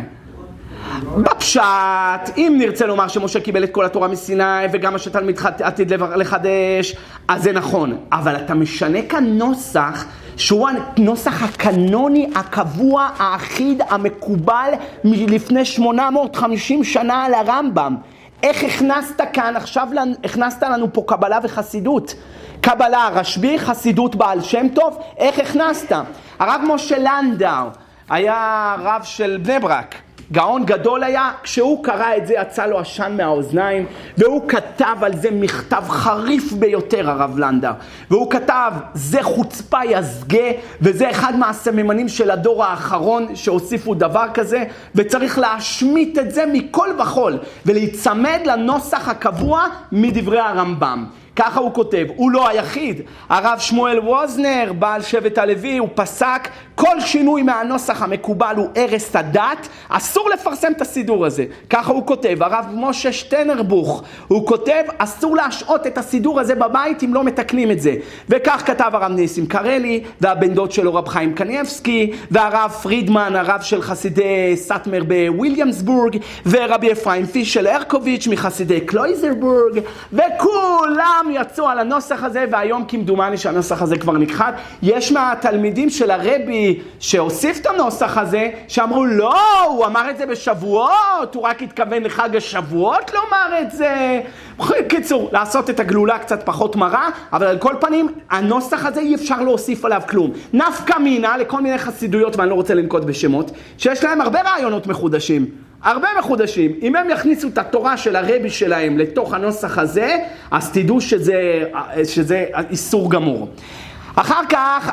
בפשט, אם נרצה לומר שמשה קיבל את כל התורה מסיני וגם מה שתלמיד עתיד לחדש, אז זה נכון. אבל אתה משנה כאן נוסח שהוא הנוסח הקנוני, הקבוע, האחיד, המקובל מלפני 850 שנה על הרמב"ם. איך הכנסת כאן? עכשיו הכנסת לנו פה קבלה וחסידות. קבלה רשב"י, חסידות בעל שם טוב, איך הכנסת? הרב משה לנדאו היה רב של בני ברק, גאון גדול היה, כשהוא קרא את זה יצא לו עשן מהאוזניים, והוא כתב על זה מכתב חריף ביותר, הרב לנדאו. והוא כתב, זה חוצפה יזגה, וזה אחד מהסממנים של הדור האחרון שהוסיפו דבר כזה, וצריך להשמיט את זה מכל וכל, ולהצמד לנוסח הקבוע מדברי הרמב"ם. ככה הוא כותב, הוא לא היחיד. הרב שמואל ווזנר, בעל שבט הלוי, הוא פסק, כל שינוי מהנוסח המקובל הוא הרס הדת, אסור לפרסם את הסידור הזה. ככה הוא כותב. הרב משה שטנרבוך, הוא כותב, אסור להשעות את הסידור הזה בבית אם לא מתקנים את זה. וכך כתב הרב ניסים קרלי, והבן דוד שלו רב חיים קניאבסקי, והרב פרידמן, הרב של חסידי סאטמר בוויליאמסבורג, ורבי אפרים פישל הרקוביץ' מחסידי קלויזרבורג, וכולם יצאו על הנוסח הזה, והיום כמדומני שהנוסח הזה כבר נכחד. יש מהתלמידים של הרבי שהוסיף את הנוסח הזה, שאמרו לא, הוא אמר את זה בשבועות, הוא רק התכוון לחג השבועות לומר את זה. קיצור, לעשות את הגלולה קצת פחות מרה, אבל על כל פנים, הנוסח הזה אי אפשר להוסיף עליו כלום. נפקא מינה לכל מיני חסידויות, ואני לא רוצה לנקוט בשמות, שיש להם הרבה רעיונות מחודשים. הרבה מחודשים. אם הם יכניסו את התורה של הרבי שלהם לתוך הנוסח הזה, אז תדעו שזה איסור גמור. אחר כך,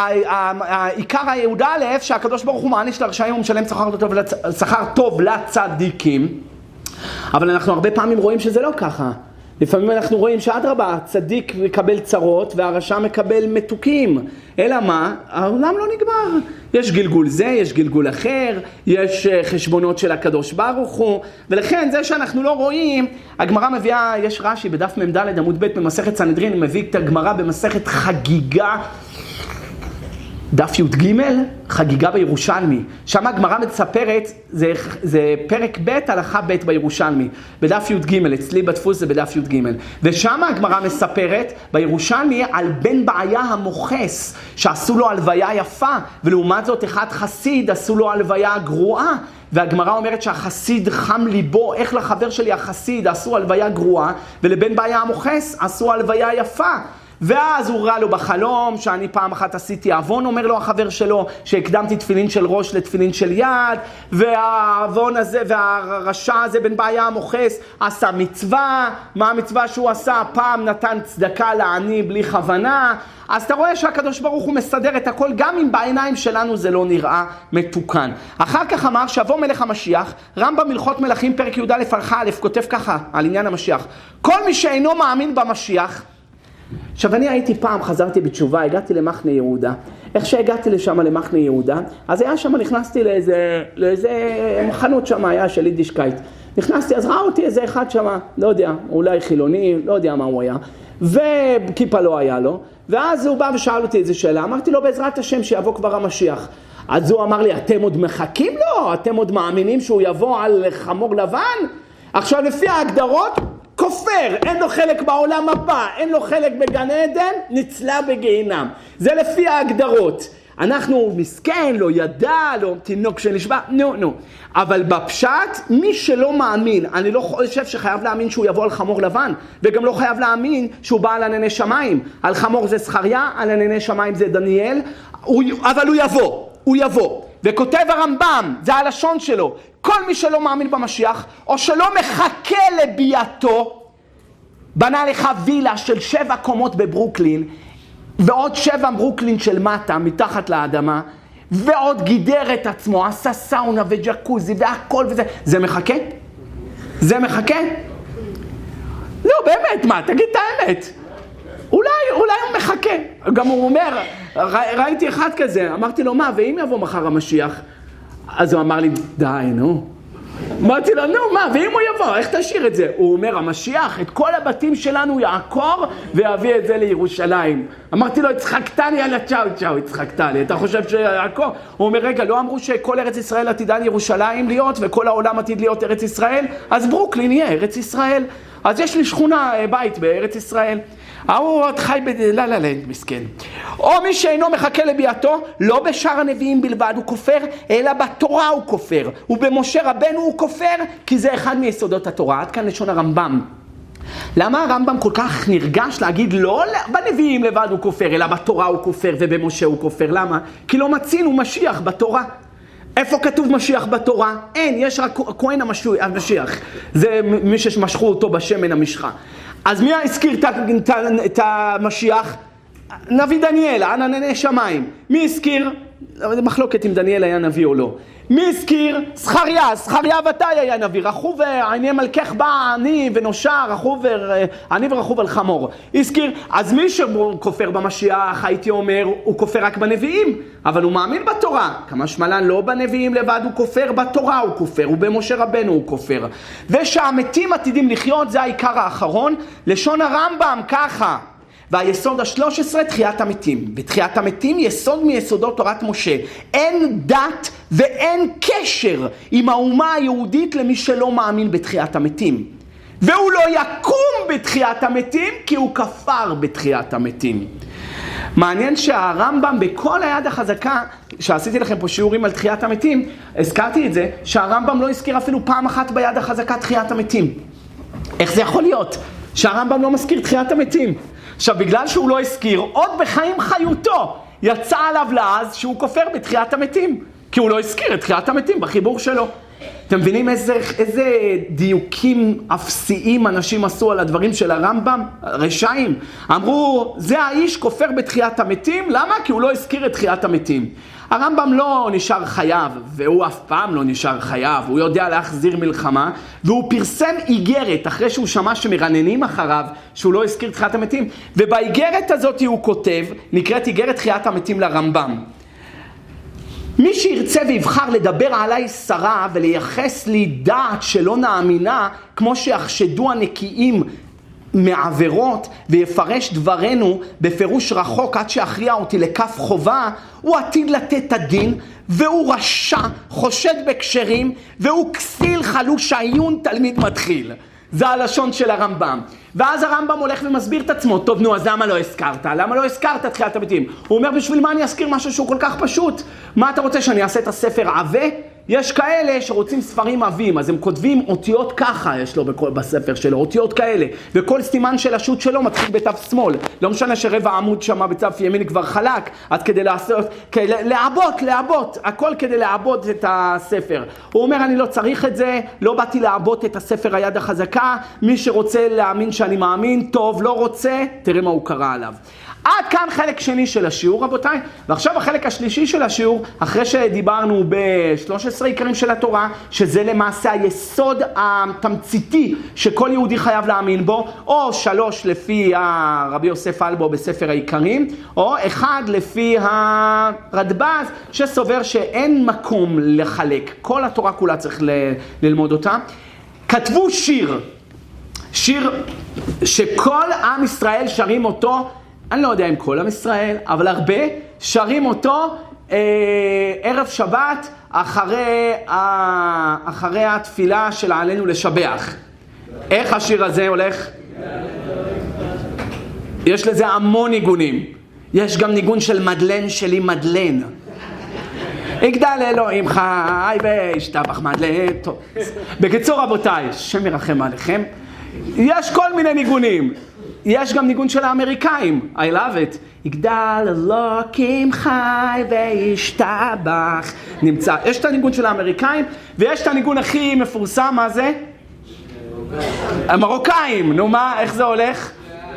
עיקר היהודה א' שהקדוש ברוך הוא מעניש לרשעים ומשלם שכר טוב לצדיקים, אבל אנחנו הרבה פעמים רואים שזה לא ככה. לפעמים אנחנו רואים שאדרבה, צדיק מקבל צרות והרשע מקבל מתוקים. אלא מה? העולם לא נגמר. יש גלגול זה, יש גלגול אחר, יש חשבונות של הקדוש ברוך הוא, ולכן זה שאנחנו לא רואים, הגמרא מביאה, יש רש"י בדף מ"ד עמוד ב' במסכת סנהדרין, מביא את הגמרא במסכת חגיגה, דף י"ג, חגיגה בירושלמי. שם הגמרא מספרת, זה פרק ב' הלכה ב' בירושלמי, בדף י"ג, אצלי בדפוס זה בדף י"ג. ושם הגמרא מספרת בירושלמי על בן בעיה המוחס, שעשו לו הלוויה יפה, ולעומת זאת אחד חסיד עשו לו הלוויה גרועה. והגמרא אומרת שהחסיד חם ליבו, איך לחבר שלי החסיד עשו הלוויה גרועה, ולבן בעיה המוחס עשו הלוויה יפה. ואז הוא ראה לו בחלום שאני פעם אחת עשיתי עוון, אומר לו החבר שלו, שהקדמתי תפילין של ראש לתפילין של יד, והעוון הזה והרשע הזה בן בעיה המוחס עשה מצווה. מה המצווה שהוא עשה? פעם נתן צדקה לעני בלי כוונה. אז אתה רואה שהקדוש ברוך הוא מסדר את הכל, גם אם בעיניים שלנו זה לא נראה מתוקן. אחר כך אמר שיבוא מלך המשיח, רמב"ם הלכות מלכים פרק י"א ערכה א' כותב ככה על עניין המשיח: כל מי שאינו מאמין במשיח. עכשיו אני הייתי פעם, חזרתי בתשובה, הגעתי למחנה יהודה. איך שהגעתי לשם למחנה יהודה, אז היה שם, נכנסתי לאיזה חנות שם, היה של יידישקייט. נכנסתי, אז ראה אותי איזה אחד שם, לא יודע, אולי חילוני, לא יודע מה הוא היה, וכיפה לא היה לו. ואז הוא בא ושאל אותי איזו שאלה, אמרתי לו בעזרת השם שיבוא כבר המשיח. אז הוא אמר לי, אתם עוד מחכים לו? אתם עוד מאמינים שהוא יבוא על חמור לבן? עכשיו לפי ההגדרות, כופר, אין לו חלק בעולם הבא, אין לו חלק בגן עדן, נצלה בגיהינם. זה לפי ההגדרות. אנחנו מסכן, לא ידע, לא תינוק שנשבע, נו. אבל בפשט, מי שלא מאמין, אני לא חושב שחייב להאמין שהוא יבוא על חמור לבן, וגם לא חייב להאמין שהוא בא על ענני שמיים. על חמור זה זכריה, על ענני שמיים זה דניאל, אבל הוא יבוא. וכותב הרמב"ם, זה הלשון שלו, כל מי שלא מאמין במשיח, או שלא מחכה לביאתו, בנה לך וילה של 7 קומות בברוקלין, ועוד 7 ברוקלין של מטה, מתחת לאדמה, ועוד גידר את עצמו, עשה סאונה וג'קוזי והכל וזה. זה מחכה? זה מחכה? לא, באמת, מה? תגיד את האמת. אולי הוא מחכה. גם הוא אומר, ראיתי אחד כזה, אמרתי לו, מה, ואם יבוא מחר המשיח? אז הוא אמר לי, די, נו. אמרתי לו, נו, מה, ואם הוא יבוא, איך תשאיר את זה? הוא אומר, המשיח, את כל הבתים שלנו יעקור ויביא את זה לירושלים. אמרתי לו, הצחקתני על הצ'או, הצחקתני, אתה חושב שיעקור? הוא אומר, רגע, לא אמרו שכל ארץ ישראל עתידה לירושלים להיות, וכל העולם עתיד להיות ארץ ישראל? אז ברוקלין יהיה ארץ ישראל. אז יש לי שכונה, בית בארץ ישראל. הוא עוד חי בללנד, מסכן. או מי שאינו מחכה לביאתו, לא בשאר הנביאים בלבד הוא כופר, אלא בתורה הוא כופר. ובמשה רבנו הוא כופר, כי זה אחד מיסודות התורה. עד כאן לשון הרמב"ם. למה הרמב"ם כל כך נרגש להגיד לא בנביאים לבד הוא כופר, אלא בתורה הוא כופר ובמשה הוא כופר? למה? כי לא מצינו משיח בתורה. איפה כתוב משיח בתורה? אין, יש רק כהן המשיח. זה מי שמשכו אותו בשמן המשחה. אז מי הזכיר את המשיח? נביא דניאל, ענני שמיים. מי הזכיר? מחלוקת אם דניאל היה נביא או לא. מי הזכיר? זכריה ותי היה נביא. רכוב עיני מלכך בא עני ונושר, עני ורכוב על חמור. הזכיר, אז מי שכופר במשיח, הייתי אומר, הוא כופר רק בנביאים, אבל הוא מאמין בתורה. כמה שמלן לא בנביאים לבד הוא כופר, בתורה הוא כופר, ובמשה רבנו הוא כופר. ושהמתים עתידים לחיות, זה העיקר האחרון. לשון הרמב"ם ככה. והיסוד ה-13, תחיית המתים. בתחיית המתים יסוד מיסודות תורת משה. אין דת ואין קשר עם האומה היהודית למי שלא מאמין בתחיית המתים. והוא לא יקום בתחיית המתים כי הוא כפר בתחיית המתים. מעניין שהרמב"ם בכל היד החזקה, שעשיתי לכם פה שיעורים על תחיית המתים, הזכרתי את זה, שהרמב"ם לא הזכיר אפילו פעם אחת ביד החזקה תחיית המתים. איך זה יכול להיות? שהרמב"ם לא מזכיר תחיית המתים. עכשיו, בגלל שהוא לא הזכיר, עוד בחיים חיותו יצא עליו לעז שהוא כופר בתחיית המתים. כי הוא לא הזכיר את תחיית המתים בחיבור שלו. אתם מבינים איזה דיוקים אפסיים אנשים עשו על הדברים של הרמב"ם? רשעים. אמרו, זה האיש כופר בתחיית המתים. למה? כי הוא לא הזכיר את תחיית המתים. הרמב"ם לא נשאר חייב, והוא אף פעם לא נשאר חייב. הוא יודע להחזיר מלחמה, והוא פרסם איגרת אחרי שהוא שמע שמרננים אחריו, שהוא לא הזכיר תחיית המתים. ובאיגרת הזאת הוא כותב, נקראת איגרת תחיית המתים לרמב"ם. מי שירצה ויבחר לדבר עליי שרה ולייחס לי דעת שלא נאמינה, כמו שיחשדו הנקיים מעבירות ויפרש דברנו בפירוש רחוק עד שיכריע אותי לכף חובה, הוא עתיד לתת הדין, והוא רשע, חושד בקשרים, והוא כסיל חלוש עיון תלמיד מתחיל. זה הלשון של הרמב"ם. ואז הרמב"ם הולך ומסביר את עצמו, טוב נו, אז למה לא הזכרת? למה לא הזכרת את תחיית המתים? הוא אומר, בשביל מה אני אזכיר משהו שהוא כל כך פשוט? מה אתה רוצה, שאני אעשה את הספר עווה? יש כאלה שרוצים ספרים עבים, אז הם כותבים אותיות ככה, יש לו בספר שלו, אותיות כאלה, וכל סימן של השו"ת שלו מתחיל בתו שמאל. לא משנה שרבע עמוד שמה בצו ימין כבר חלק, אז כדי לעבות, הכל כדי לעבות את הספר. הוא אומר, אני לא צריך את זה, לא באתי לעבות את הספר היד החזקה, מי שרוצה להאמין שאני מאמין, טוב, לא רוצה, תראה מה הוא קרא עליו. עד כאן חלק שני של השיעור, רבותיי, ועכשיו החלק השלישי של השיעור, אחרי שדיברנו ב-13 עיקרים של התורה, שזה למעשה היסוד התמציתי שכל יהודי חייב להאמין בו, או 3 לפי רבי יוסף אלבו בספר העיקרים, או 1 לפי הרדב"ז שסובר שאין מקום לחלק, כל התורה כולה צריך ללמוד אותה. כתבו שיר שכל עם ישראל שרים אותו, אני לא יודע אם כל עם ישראל, אבל הרבה שרים אותו ערב שבת אחרי התפילה של עלינו לשבח. איך השיר הזה הולך? יש לזה המון ניגונים. יש גם ניגון של מדלן שלי מדלן. יגדל אלוהים חי וישתבח מדלן. טוב. בקיצור רבותיי, השם ירחם עליכם. יש כל מיני ניגונים. יש גם ניגון של האמריקאים, I love it. יגדל אלוקים חי וישתבח. נמצא, יש את הניגון של האמריקאים, ויש את הניגון הכי מפורסם, מה זה? המרוקאים, נו מה, איך זה הולך?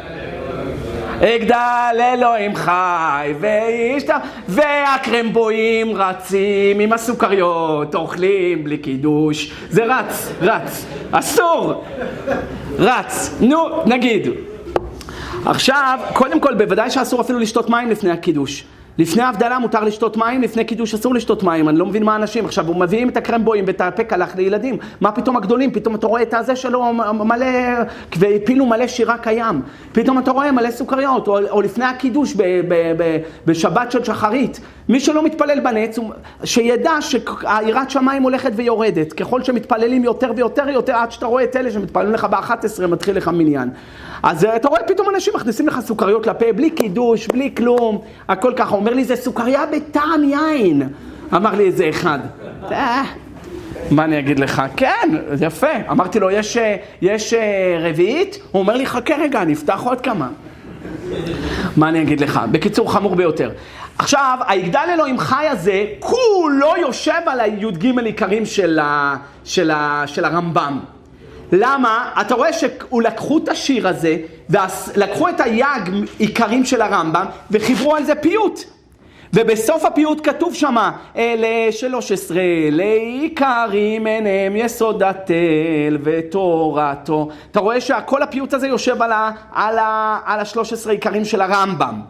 יגדל אלוהים חי וישתבח. והקרמבויים רצים עם הסוכריות, אוכלים בלי קידוש. זה רץ, אסור. רץ, נו, נגיד. עכשיו, קודם כל, בוודאי שאסור אפילו לשתות מים לפני הקידוש. לפני ההבדלה מותר לשתות מים, לפני קידוש אסור לשתות מים. אני לא מבין מה אנשים. עכשיו, הוא מביאים את הקרמבויים ואת הפקלח לילדים. מה פתאום הגדולים? פתאום אתה רואה את הזה שלו מלא, והפילו מלא שירה קיים. פתאום אתה רואה מלא סוכריות, או לפני הקידוש בשבת של שחרית. מי שלא מתפלל בנץ, שידע שהיראת שמיים הולכת ויורדת. ככל שמתפללים יותר ויותר, עד שאתה רואה את אלה שמתפללים לך ב-11, מתחיל לך מניין. אז אתה רואה פתאום אנשים מכניסים לך סוכריות לפה, בלי קידוש, בלי כלום, הכל ככה. אומר לי, זה סוכריה בטעם יין. אמר לי איזה אחד. מה אני אגיד לך? כן, זה יפה. אמרתי לו, יש רביעית? הוא אומר לי, חכה רגע, נפתח עוד כמה. מה אני אגיד לך? בקיצור, חמור ביותר. עכשיו, היגדל אלוהים חי הזה, כולו יושב על הי"ג עיקרים של הרמב"ם. למה? אתה רואה שהוא לקחו את השיר הזה, ולקחו את הי"ג עיקרים של הרמב"ם, וחיברו על זה פיוט. ובסוף הפיוט כתוב שמה, אלה 13 לעיקרים הם יסוד התל ותורתו. אתה רואה שכל הפיוט הזה יושב על 13 עיקרים של הרמב"ם.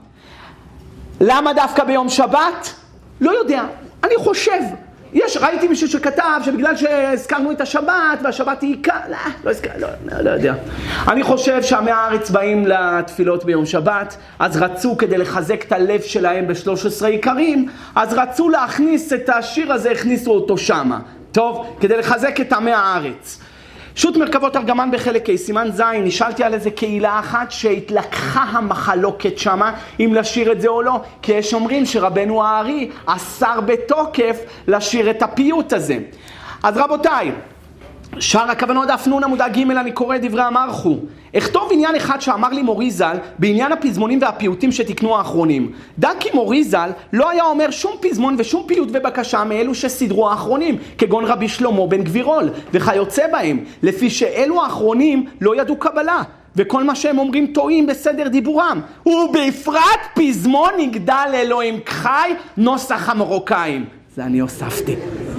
למה דווקא ביום שבת? לא יודע, אני חושב. ראיתי מישהו שכתב שבגלל שהזכרנו את השבת והשבת היא עיקר, לא יודע. אני חושב שעמי הארץ באים לתפילות ביום שבת, אז רצו כדי לחזק את הלב שלהם ב13 עיקרים, אז רצו להכניס את השיר הזה, הכניסו אותו שמה. טוב, כדי לחזק את עמי הארץ. שו"ת מרכבות ארגמן בחלק ה' סימן ז', נשאלתי על איזה קהילה אחת שהתלקחה המחלוקת שמה, אם לשיר את זה או לא, כי יש אומרים שרבנו הארי אסר בתוקף לשיר את הפיוט הזה. אז רבותיי, שער הכוונות דף נ' עמוד ג' אני קורא דברי המרחו. אכתוב עניין אחד שאמר לי מורי ז"ל בעניין הפזמונים והפיוטים שתקנו האחרונים. דקי מורי ז"ל לא היה אומר שום פזמון ושום פיוט ובקשה מאלו שסדרו האחרונים, כגון רבי שלמה בן גבירול וכיוצא בהם, לפי שאלו האחרונים לא ידעו קבלה, וכל מה שהם אומרים טועים בסדר דיבורם, ובפרט פזמון יגדל אלוהים חי נוסח המרוקאים. זה אני הוספתי.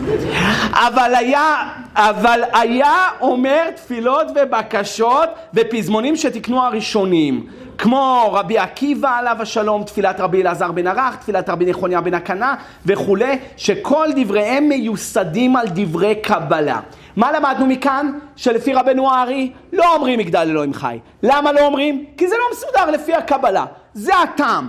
אבל היה אומר תפילות ובקשות ופזמונים שתקנו הראשונים, כמו רבי עקיבא עליו השלום, תפילת רבי אלעזר בן ערך, תפילת רבי נחוניה בן הקנה וכו', שכל דבריהם מיוסדים על דברי קבלה. מה למדנו מכאן? שלפי רבנו הארי לא אומרים יגדל אלוהים חי. למה לא אומרים? כי זה לא מסודר לפי הקבלה. זה הטעם.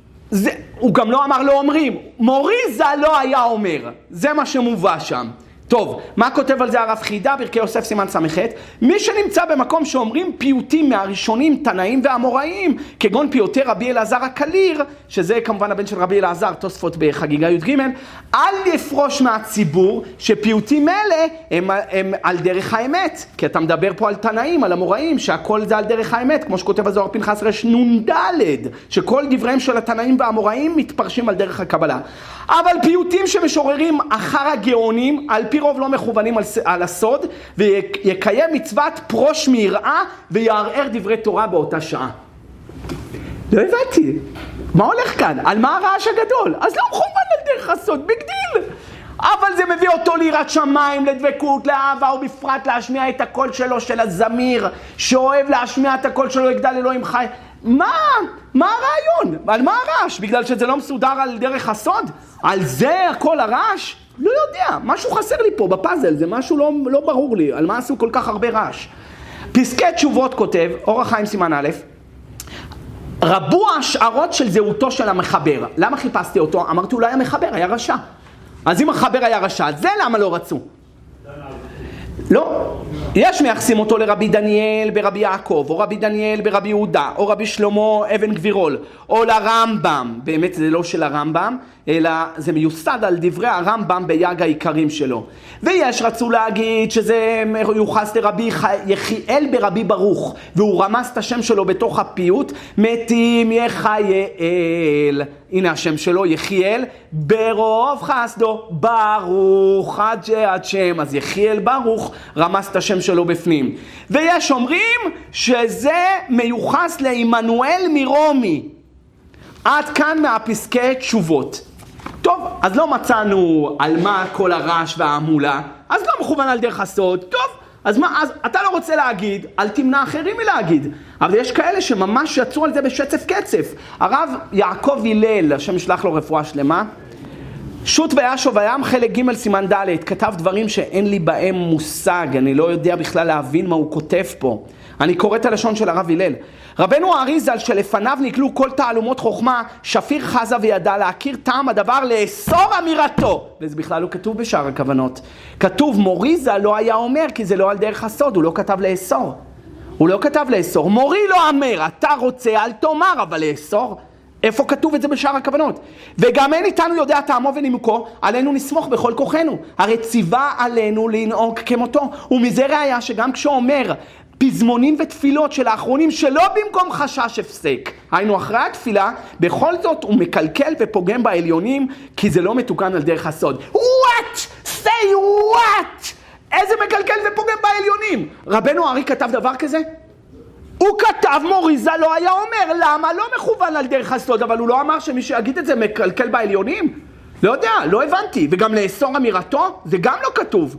הוא גם לא אמר לא אומרים. מורי ז"ל לא היה אומר. זה מה שמובא שם. טוב, מה כותב על זה הרב חידה, ברכי יוסף סימן ס"ח? מי שנמצא במקום שאומרים פיוטים מהראשונים, תנאים ואמוראים, כגון פיוטי רבי אלעזר הקליר, שזה כמובן הבן של רבי אלעזר, תוספות בחגיגה י"ג, אל יפרוש מהציבור שפיוטים אלה הם על דרך האמת, כי אתה מדבר פה על תנאים, על אמוראים, שהכל זה על דרך האמת, כמו שכותב הזוהר פנחס רנ"ד, שכל דבריהם של התנאים והאמוראים מתפרשים על דרך הקבלה. אבל פיוטים שמשוררים אחר הגאונים, על פי רוב לא מכוונים על הסוד, ויקיים מצוות פרוש מיראה ויערער דברי תורה באותה שעה. לא הבנתי, מה הולך כאן? על מה הרעש הגדול? אז לא מכוון על דרך הסוד, בגדיל. אבל זה מביא אותו ליראת שמיים, לדבקות, לאהבה, ובפרט להשמיע את הקול שלו, של הזמיר, שאוהב להשמיע את הקול שלו, יגדל אלוהים חי. מה הרעיון? על מה הרעש? בגלל שזה לא מסודר על דרך הסוד? על זה הכל הרעש? לא יודע, משהו חסר לי פה בפאזל, זה משהו לא ברור לי, על מה עשו כל כך הרבה רעש. פסקי תשובות כותב, אור החיים סימן א', רבו ההשערות של זהותו של המחבר. למה חיפשתי אותו? אמרתי אולי המחבר היה רשע. אז אם המחבר היה רשע, זה למה לא רצו? לא. יש מייחסים אותו לרבי דניאל ברבי יעקב, או רבי דניאל ברבי יהודה, או רבי שלמה אבן גבירול, או לרמב"ם. באמת זה לא של הרמב"ם, אלא זה מיוסד על דברי הרמב"ם ביג העיקרים שלו. ויש רצו להגיד שזה מיוחס לרבי יחיאל ברבי ברוך, והוא רמז את השם שלו בתוך הפיוט, מתים יחייאל. הנה השם שלו, יחיאל, ברוב חסדו, ברוך, עד שם, אז יחיאל ברוך, רמז את השם שלו בפנים. ויש אומרים שזה מיוחס לעמנואל מרומי. עד כאן מהפסקי תשובות. טוב, אז לא מצאנו על מה כל הרעש והעמולה, אז לא מכוון על דרך הסוד. טוב, אז מה, אז אתה לא רוצה להגיד, אל תמנע אחרים מלהגיד. אבל יש כאלה שממש יצאו על זה בשצף קצף. הרב יעקב הלל, השם ישלח לו רפואה שלמה, שו"ת וישוב וים חלק ג' סימן ד', כתב דברים שאין לי בהם מושג, אני לא יודע בכלל להבין מה הוא כותב פה. אני קורא את הלשון של הרב הלל. רבנו האריזל שלפניו נקלו כל תעלומות חוכמה, שפיר חזה וידע להכיר טעם הדבר, לאסור אמירתו. וזה בכלל לא כתוב בשאר הכוונות. כתוב מוריזה לא היה אומר, כי זה לא על דרך הסוד, הוא לא כתב לאסור. הוא לא כתב לאסור. מורי לא אמר, אתה רוצה אל תאמר, אבל לאסור? איפה כתוב את זה בשאר הכוונות? וגם אין איתנו יודע טעמו ונימוקו, עלינו נסמוך בכל כוחנו. הרי ציווה עלינו לנהוג כמותו. ומזה ראיה שגם כשאומר פזמונים ותפילות של האחרונים שלא במקום חשש הפסק, היינו אחרי התפילה, בכל זאת הוא מקלקל ופוגם בעליונים, כי זה לא מתוקן על דרך הסוד. What? Say what? איזה מקלקל ופוגם בעליונים? רבנו הארי כתב דבר כזה? הוא כתב מוריזה לא היה אומר, למה? לא מכוון על דרך הסוד, אבל הוא לא אמר שמי שיגיד את זה מקלקל בעליונים? לא יודע, לא הבנתי. וגם לאסור אמירתו, זה גם לא כתוב.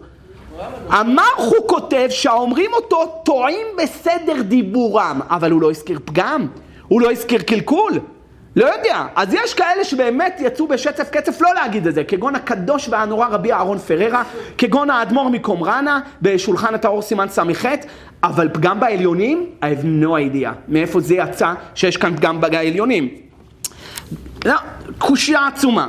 המרח הוא כותב שהאומרים אותו טועים בסדר דיבורם, אבל הוא לא הזכיר פגם, הוא לא הזכיר קלקול, לא יודע. אז יש כאלה שבאמת יצאו בשצף קצף לא להגיד את זה, כגון הקדוש והנורא רבי אהרון פררה, כגון האדמו"ר מקומרנה בשולחן הטהור סימן ס"ח, אבל פגם בעליונים, I have no idea מאיפה זה יצא שיש כאן פגם בעליונים. לא, קושיה עצומה.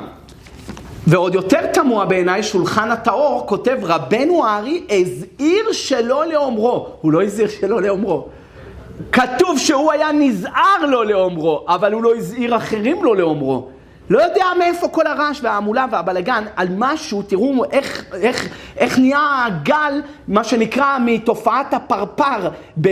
ועוד יותר תמוה בעיניי, שולחן הטהור כותב רבנו הארי הזהיר שלא לאומרו. הוא לא הזהיר שלא לאומרו. כתוב שהוא היה נזהר לא לאומרו, אבל הוא לא הזהיר אחרים לא לאומרו. לא יודע מאיפה כל הרעש והעמולה והבלגן על משהו. תראו איך נהיה גל, מה שנקרא מתופעת הפרפר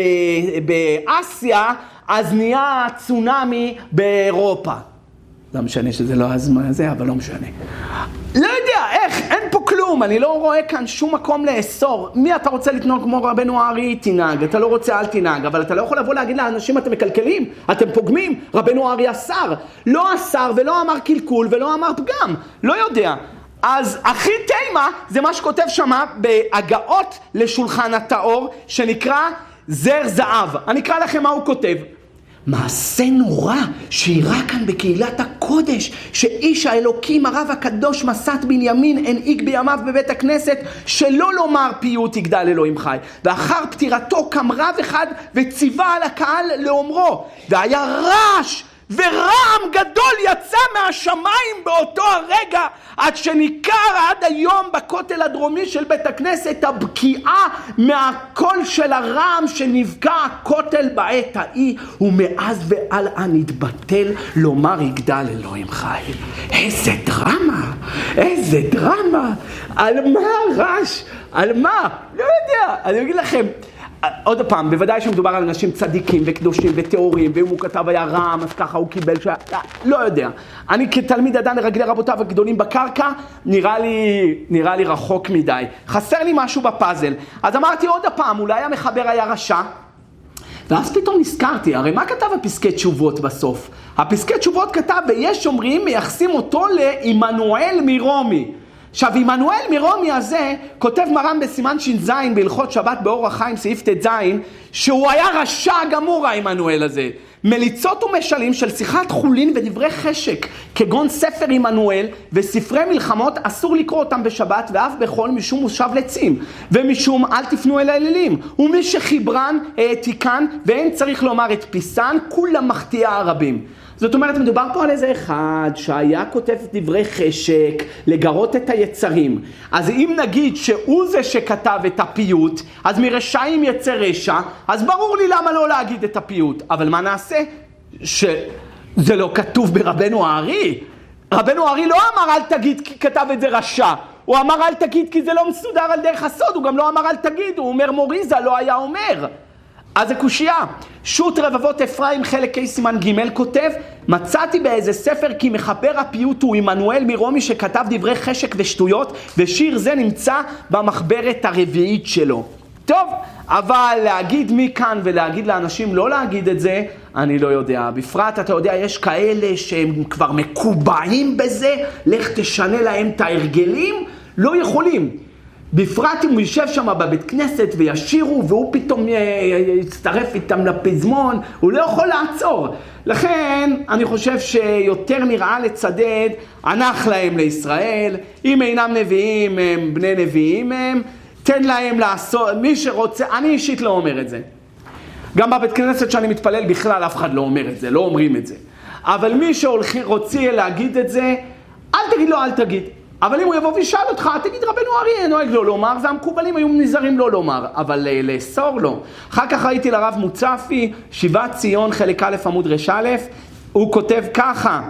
באסיה, אז נהיה צונאמי באירופה. לא משנה שזה לא הזמן הזה, אבל לא משנה. לא יודע, איך? אין פה כלום. אני לא רואה כאן שום מקום לאסור. מי אתה רוצה לתנוג כמו רבנו הארי? תנהג. אתה לא רוצה, אל תנהג. אבל אתה לא יכול לבוא להגיד לאנשים, אתם מקלקלים, אתם פוגמים. רבנו הארי אסר. לא אסר ולא אמר קלקול ולא אמר פגם. לא יודע. אז הכי תימה זה מה שכותב שמה בהגעות לשולחן הטהור, שנקרא זר זהב. אני אקרא לכם מה הוא כותב. מעשה נורא שאירע כאן בקהילת הקודש, שאיש האלוקים הרב הקדוש מסת בנימין הנהיג בימיו בבית הכנסת שלא לומר פיוט יגדל אלוהים חי, ואחר פטירתו קם רב אחד וציווה על הקהל לאומרו, והיה רעש ורעם גדול יצא מהשמיים באותו הרגע, עד שניכר עד היום בכותל הדרומי של בית הכנסת הבקיעה מהקול של הרעם שנבקע הכותל בעת ההיא, ומאז והלאה נתבטל לומר יגדל אלוהים חי. איזה דרמה, איזה דרמה. על מה הרעש? על מה? לא יודע. אני אגיד לכם, עוד פעם, בוודאי שמדובר על אנשים צדיקים וקדושים וטהורים, ואם הוא כתב היה רעם, אז ככה הוא קיבל לא יודע. אני כתלמיד עדיין לרגלי רבותיו הגדולים בקרקע, נראה לי רחוק מדי. חסר לי משהו בפאזל. אז אמרתי עוד פעם, אולי המחבר היה רשע, ואז פתאום נזכרתי, הרי מה כתב הפסקי תשובות בסוף? הפסקי תשובות כתב, ויש אומרים, מייחסים אותו לעמנואל מרומי. עכשיו, עמנואל מרומי הזה, כותב מרן בסימן ש"ז בהלכות שבת באור החיים, סעיף ט"ז, שהוא היה רשע גמור, העמנואל הזה. מליצות ומשלים של שיחת חולין ודברי חשק, כגון ספר עמנואל וספרי מלחמות, אסור לקרוא אותם בשבת, ואף בכל משום מושב לצים, ומשום אל תפנו אל האלילים, ומי שחיברן העתיקן, ואין צריך לומר את פיסן, כולם מחטיאה הרבים. זאת אומרת, מדובר פה על איזה אחד שהיה כותב דברי חשק לגרות את היצרים. אז אם נגיד שהוא זה שכתב את הפיוט, אז מרשעים יצא רשע, אז ברור לי למה לא להגיד את הפיוט. אבל מה נעשה? שזה לא כתוב ברבנו הארי. רבנו הארי לא אמר אל תגיד כי כתב את זה רשע. הוא אמר אל תגיד כי זה לא מסודר על דרך הסוד. הוא גם לא אמר אל תגיד, הוא אומר מוריזה לא היה אומר. אז זה קושייה. שו"ת רבבות אפרים חלק ה' סימן ג' כותב, מצאתי באיזה ספר כי מחבר הפיוט הוא עמנואל מרומי שכתב דברי חשק ושטויות, ושיר זה נמצא במחברת הרביעית שלו. טוב, אבל להגיד מכאן ולהגיד לאנשים לא להגיד את זה, אני לא יודע. בפרט אתה יודע, יש כאלה שהם כבר מקובעים בזה, לך תשנה להם את ההרגלים, לא יכולים. בפרט אם הוא יישב שם בבית כנסת וישירו והוא פתאום יצטרף איתם לפזמון, הוא לא יכול לעצור. לכן אני חושב שיותר נראה לצדד ענך להם לישראל, אם אינם נביאים הם בני נביאים הם, תן להם לעשות, מי שרוצה, אני אישית לא אומר את זה. גם בבית כנסת שאני מתפלל בכלל אף אחד לא אומר את זה, לא אומרים את זה. אבל מי שרוצה להגיד את זה, אל תגיד לו אל תגיד. אבל אם הוא יבוא וישאל אותך, תגיד רבנו אריה, נוהג לא לומר, והמקובלים היו נזהרים לא לומר, אבל לאסור לא. אחר כך ראיתי לרב מוצפי, שיבת ציון חלק א' עמוד ר' הוא כותב ככה,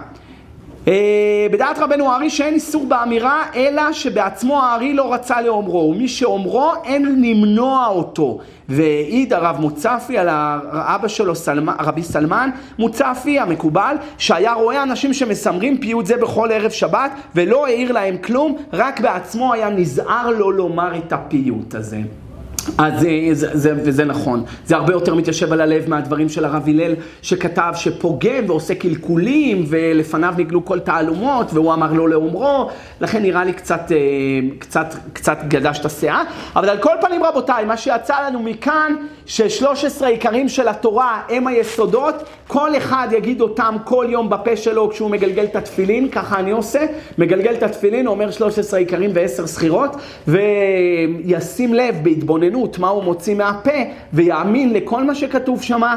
בדעת רבנו הארי שאין איסור באמירה, אלא שבעצמו הארי לא רצה לאומרו, ומי שאומרו אין למנוע אותו. והעיד הרב מוצפי על האבא שלו, רבי סלמן מוצפי המקובל, שהיה רואה אנשים שמסמרים פיוט זה בכל ערב שבת, ולא העיר להם כלום, רק בעצמו היה נזהר לא לומר את הפיוט הזה. אז זה נכון, זה הרבה יותר מתיישב על הלב מהדברים של הרב הלל שכתב שפוגם ועושה קלקולים ולפניו נגלו כל תעלומות והוא אמר לא לאומרו, לכן נראה לי קצת גדש את השאה. אבל על כל פנים רבותיי, מה שיצא לנו מכאן ש13 עיקרים של התורה הם היסודות, כל אחד יגיד אותם כל יום בפה שלו כשהוא מגלגל את התפילין, ככה אני עושה, מגלגל את התפילין, אומר 13 עיקרים ו10 סחירות, וישים לב בהתבוננות מה הוא מוציא מהפה, ויאמין לכל מה שכתוב שמה,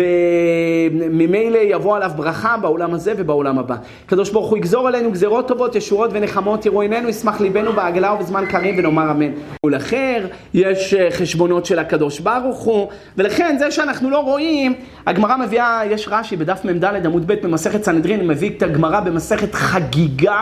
וממילא יבוא עליו ברכה בעולם הזה ובעולם הבא. קדוש ברוך הוא יגזור עלינו גזירות טובות, ישועות ונחמות, יראו עינינו, ישמח ליבנו בעגלה ובזמן קריב ונאמר אמן. ולאחר יש חשבונות של הקדוש ברוך הוא, ולכן זה שאנחנו לא רואים, הגמרא מביאה, יש רש"י בדף מ"ד עמוד ב' במסכת סנהדרין, מביא את הגמרא במסכת חגיגה,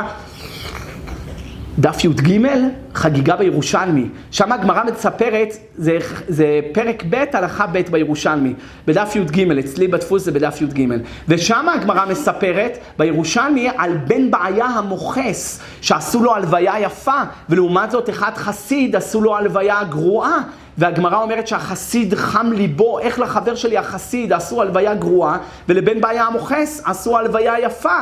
דף י"ג, חגיגה בירושלמי. שם הגמרא מספרת, זה פרק ב' הלכה ב' בירושלמי, בדף י"ג, אצלי בדפוס זה בדף י"ג. ושם הגמרא מספרת בירושלמי על בן בעיה המוחס, שעשו לו הלוויה יפה, ולעומת זאת אחד חסיד עשו לו הלוויה גרועה. והגמרא אומרת שהחסיד חם ליבו, איך לחבר שלי החסיד עשו הלוויה גרועה, ולבן בעיה המוחס עשו הלוויה יפה.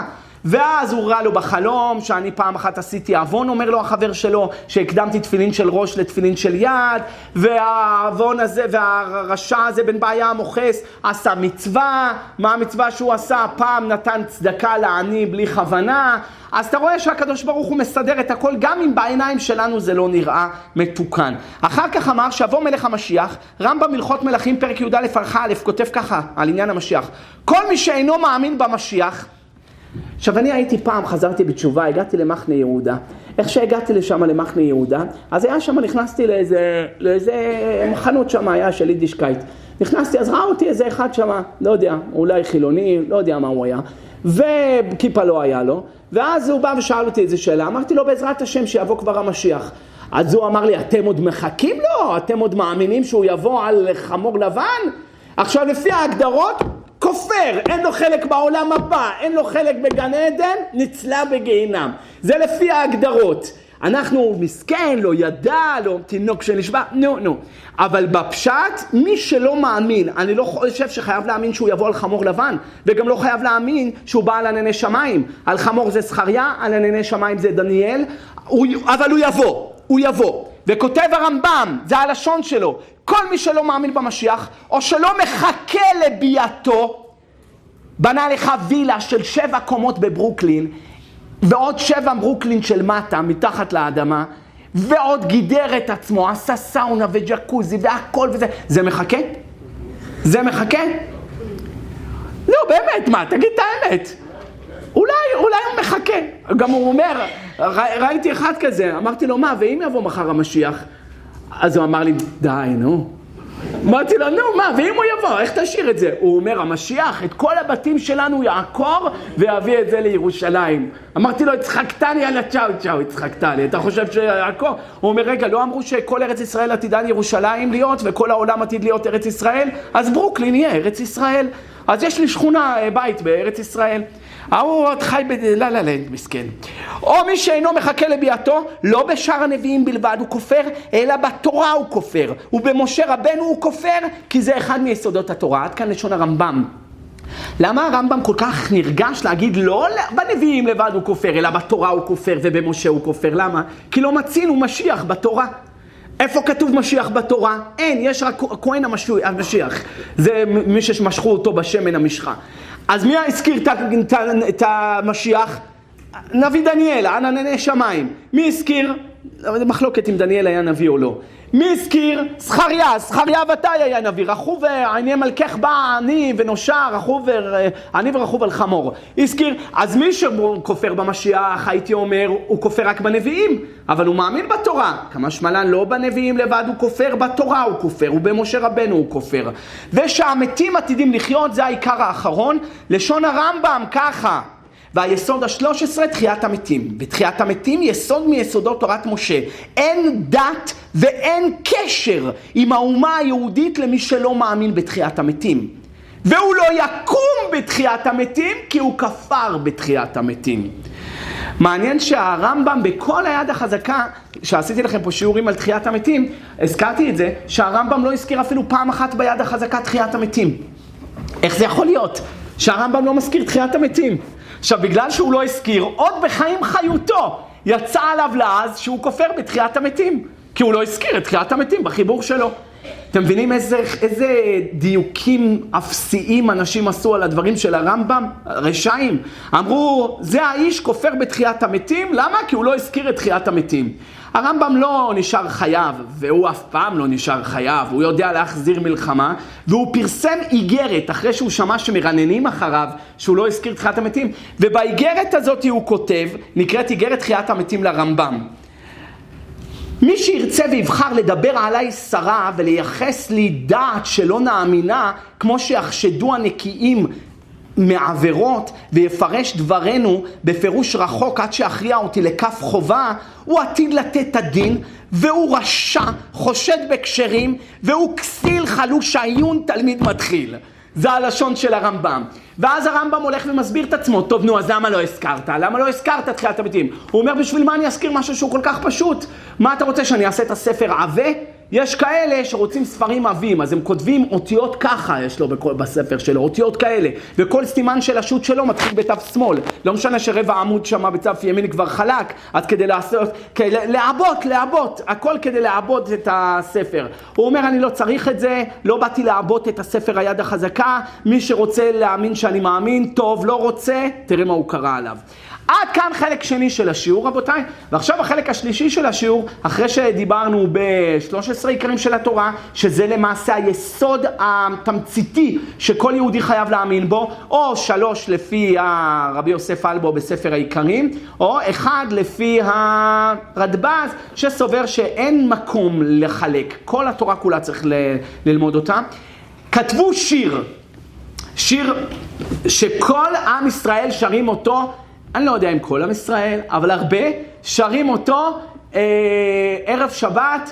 ואז הוא ראה לו בחלום שאני פעם אחת עשיתי עוון, אומר לו החבר שלו, שהקדמתי תפילין של ראש לתפילין של יד, והעוון הזה והרשע הזה בן בעיה המוחס עשה מצווה. מה המצווה שהוא עשה? פעם נתן צדקה לעני בלי כוונה. אז אתה רואה שהקדוש ברוך הוא מסדר את הכל, גם אם בעיניים שלנו זה לא נראה מתוקן. אחר כך אמר שיבוא מלך המשיח, רמב"ם הלכות מלכים פרק י"א ערכה א' כותב ככה על עניין המשיח: כל מי שאינו מאמין במשיח. עכשיו אני הייתי פעם, חזרתי בתשובה, הגעתי למחנה יהודה. איך שהגעתי לשם למחנה יהודה, אז היה שם, נכנסתי לאיזה חנות שם, היה של יידישקייט. נכנסתי, אז ראה אותי איזה אחד שם, לא יודע, אולי חילוני, לא יודע מה הוא היה, וכיפה לא היה לו. ואז הוא בא ושאל אותי איזה שאלה, אמרתי לו בעזרת השם שיבוא כבר המשיח. אז הוא אמר לי, אתם עוד מחכים לו? אתם עוד מאמינים שהוא יבוא על חמור לבן? עכשיו לפי ההגדרות, כופר, אין לו חלק בעולם הבא, אין לו חלק בגן עדן, נצלה בגיהינם. זה לפי ההגדרות. אנחנו מסכן, לא ידע, לא תינוק שנשבע, נו. אבל בפשט, מי שלא מאמין, אני לא חושב שחייב להאמין שהוא יבוא על חמור לבן, וגם לא חייב להאמין שהוא בא על ענני שמיים. על חמור זה זכריה, על ענני שמיים זה דניאל, אבל הוא יבוא. וכותב הרמב"ם, זה הלשון שלו, כל מי שלא מאמין במשיח, או שלא מחכה לביאתו, בנה לך וילה של 7 קומות בברוקלין, ועוד 7 ברוקלין של מטה, מתחת לאדמה, ועוד גידר את עצמו, עשה סאונה וג'קוזי והכל וזה. זה מחכה? זה מחכה? לא, באמת, מה? תגיד את האמת. אולי הוא מחכה. גם הוא אומר, ראיתי אחד כזה, אמרתי לו, מה, ואם יבוא מחר המשיח? אז הוא אמר לי, די, נו. אמרתי לו, נו, מה, ואם הוא יבוא, איך תשאיר את זה? הוא אומר, המשיח, את כל הבתים שלנו יעקור ויביא את זה לירושלים. אמרתי לו, הצחקתני, יאללה, צ'או, הצחקתני. אתה חושב שיעקור? הוא אומר, רגע, לא אמרו שכל ארץ ישראל עתידה ירושלים להיות, וכל העולם עתיד להיות ארץ ישראל? אז ברוקלין יהיה ארץ ישראל. אז יש לי שכונה, בית בארץ ישראל. הוא עוד חי בללנד, מסכן. או מי שאינו מחכה לביאתו, לא בשאר הנביאים בלבד הוא כופר, אלא בתורה הוא כופר. ובמשה רבנו הוא כופר, כי זה אחד מיסודות התורה. עד כאן לשון הרמב"ם. למה הרמב"ם כל כך נרגש להגיד לא בנביאים לבד הוא כופר, אלא בתורה הוא כופר ובמשה הוא כופר? למה? כי לא מצינו משיח בתורה. איפה כתוב משיח בתורה? אין, יש רק כהן המשיח. זה מי שמשכו אותו בשמן המשחה. אז מי הזכיר את המשיח? נביא דניאל, ענני שמיים. מי הזכיר? מחלוקת אם דניאל היה נביא או לא. מי הזכיר? זכריה ותי היה נביא. רכוב עיני מלכך בא עני ונושר, עני ורכוב על חמור. הזכיר, אז מי שכופר במשיח, הייתי אומר, הוא כופר רק בנביאים, אבל הוא מאמין בתורה. כמה שמלן לא בנביאים לבד הוא כופר, בתורה הוא כופר, ובמשה רבנו הוא כופר. ושהמתים עתידים לחיות, זה העיקר האחרון. לשון הרמב"ם ככה. והיסוד ה-13, תחיית המתים. בתחיית המתים יסוד מיסודות תורת משה. אין דת ואין קשר עם האומה היהודית למי שלא מאמין בתחיית המתים. והוא לא יקום בתחיית המתים כי הוא כפר בתחיית המתים. מעניין שהרמב"ם בכל היד החזקה, שעשיתי לכם פה שיעורים על תחיית המתים, הזכרתי את זה, שהרמב"ם לא הזכיר אפילו פעם אחת ביד החזקה תחיית המתים. איך זה יכול להיות? שהרמב"ם לא מזכיר תחיית המתים. עכשיו, בגלל שהוא לא הזכיר, עוד בחיים חיותו יצא עליו לעז שהוא כופר בתחיית המתים. כי הוא לא הזכיר את תחיית המתים בחיבור שלו. אתם מבינים איזה דיוקים אפסיים אנשים עשו על הדברים של הרמב"ם? רשעים. אמרו, זה האיש כופר בתחיית המתים. למה? כי הוא לא הזכיר את תחיית המתים. הרמב"ם לא נשאר חייב, והוא אף פעם לא נשאר חייב. הוא יודע להחזיר מלחמה, והוא פרסם איגרת אחרי שהוא שמע שמרננים אחריו, שהוא לא הזכיר תחיית המתים. ובאיגרת הזאת הוא כותב, נקראת איגרת תחיית המתים לרמב"ם. מי שירצה ויבחר לדבר עליי שרה ולייחס לי דעת שלא נאמינה, כמו שיחשדו הנקיים מעבירות ויפרש דברנו בפירוש רחוק עד שיכריע אותי לכף חובה, הוא עתיד לתת הדין, והוא רשע, חושד בקשרים, והוא כסיל חלוש עיון תלמיד מתחיל. זה הלשון של הרמב"ם. ואז הרמב"ם הולך ומסביר את עצמו, טוב נו, אז למה לא הזכרת? למה לא הזכרת תחיית המתים? הוא אומר, בשביל מה אני אזכיר משהו שהוא כל כך פשוט? מה אתה רוצה, שאני אעשה את הספר עבה? יש כאלה שרוצים ספרים עבים, אז הם כותבים אותיות ככה, יש לו בספר שלו, אותיות כאלה, וכל סימן של השו"ת שלו מתחיל בתו שמאל. לא משנה שרבע עמוד שמה בצו ימין כבר חלק, אז כדי לעשות, לעבות, הכל כדי לעבות את הספר. הוא אומר, אני לא צריך את זה, לא באתי לעבות את הספר היד החזקה, מי שרוצה להאמין שאני מאמין, טוב, לא רוצה, תראה מה הוא קרא עליו. עד כאן חלק שני של השיעור, רבותיי, ועכשיו החלק השלישי של השיעור, אחרי שדיברנו ב-13 עיקרים של התורה, שזה למעשה היסוד התמציתי שכל יהודי חייב להאמין בו, או 3 לפי רבי יוסף אלבו בספר העיקרים, או 1 לפי הרדב"ז שסובר שאין מקום לחלק, כל התורה כולה צריך ללמוד אותה. כתבו שיר שכל עם ישראל שרים אותו, אני לא יודע אם כל עם ישראל, אבל הרבה שרים אותו ערב שבת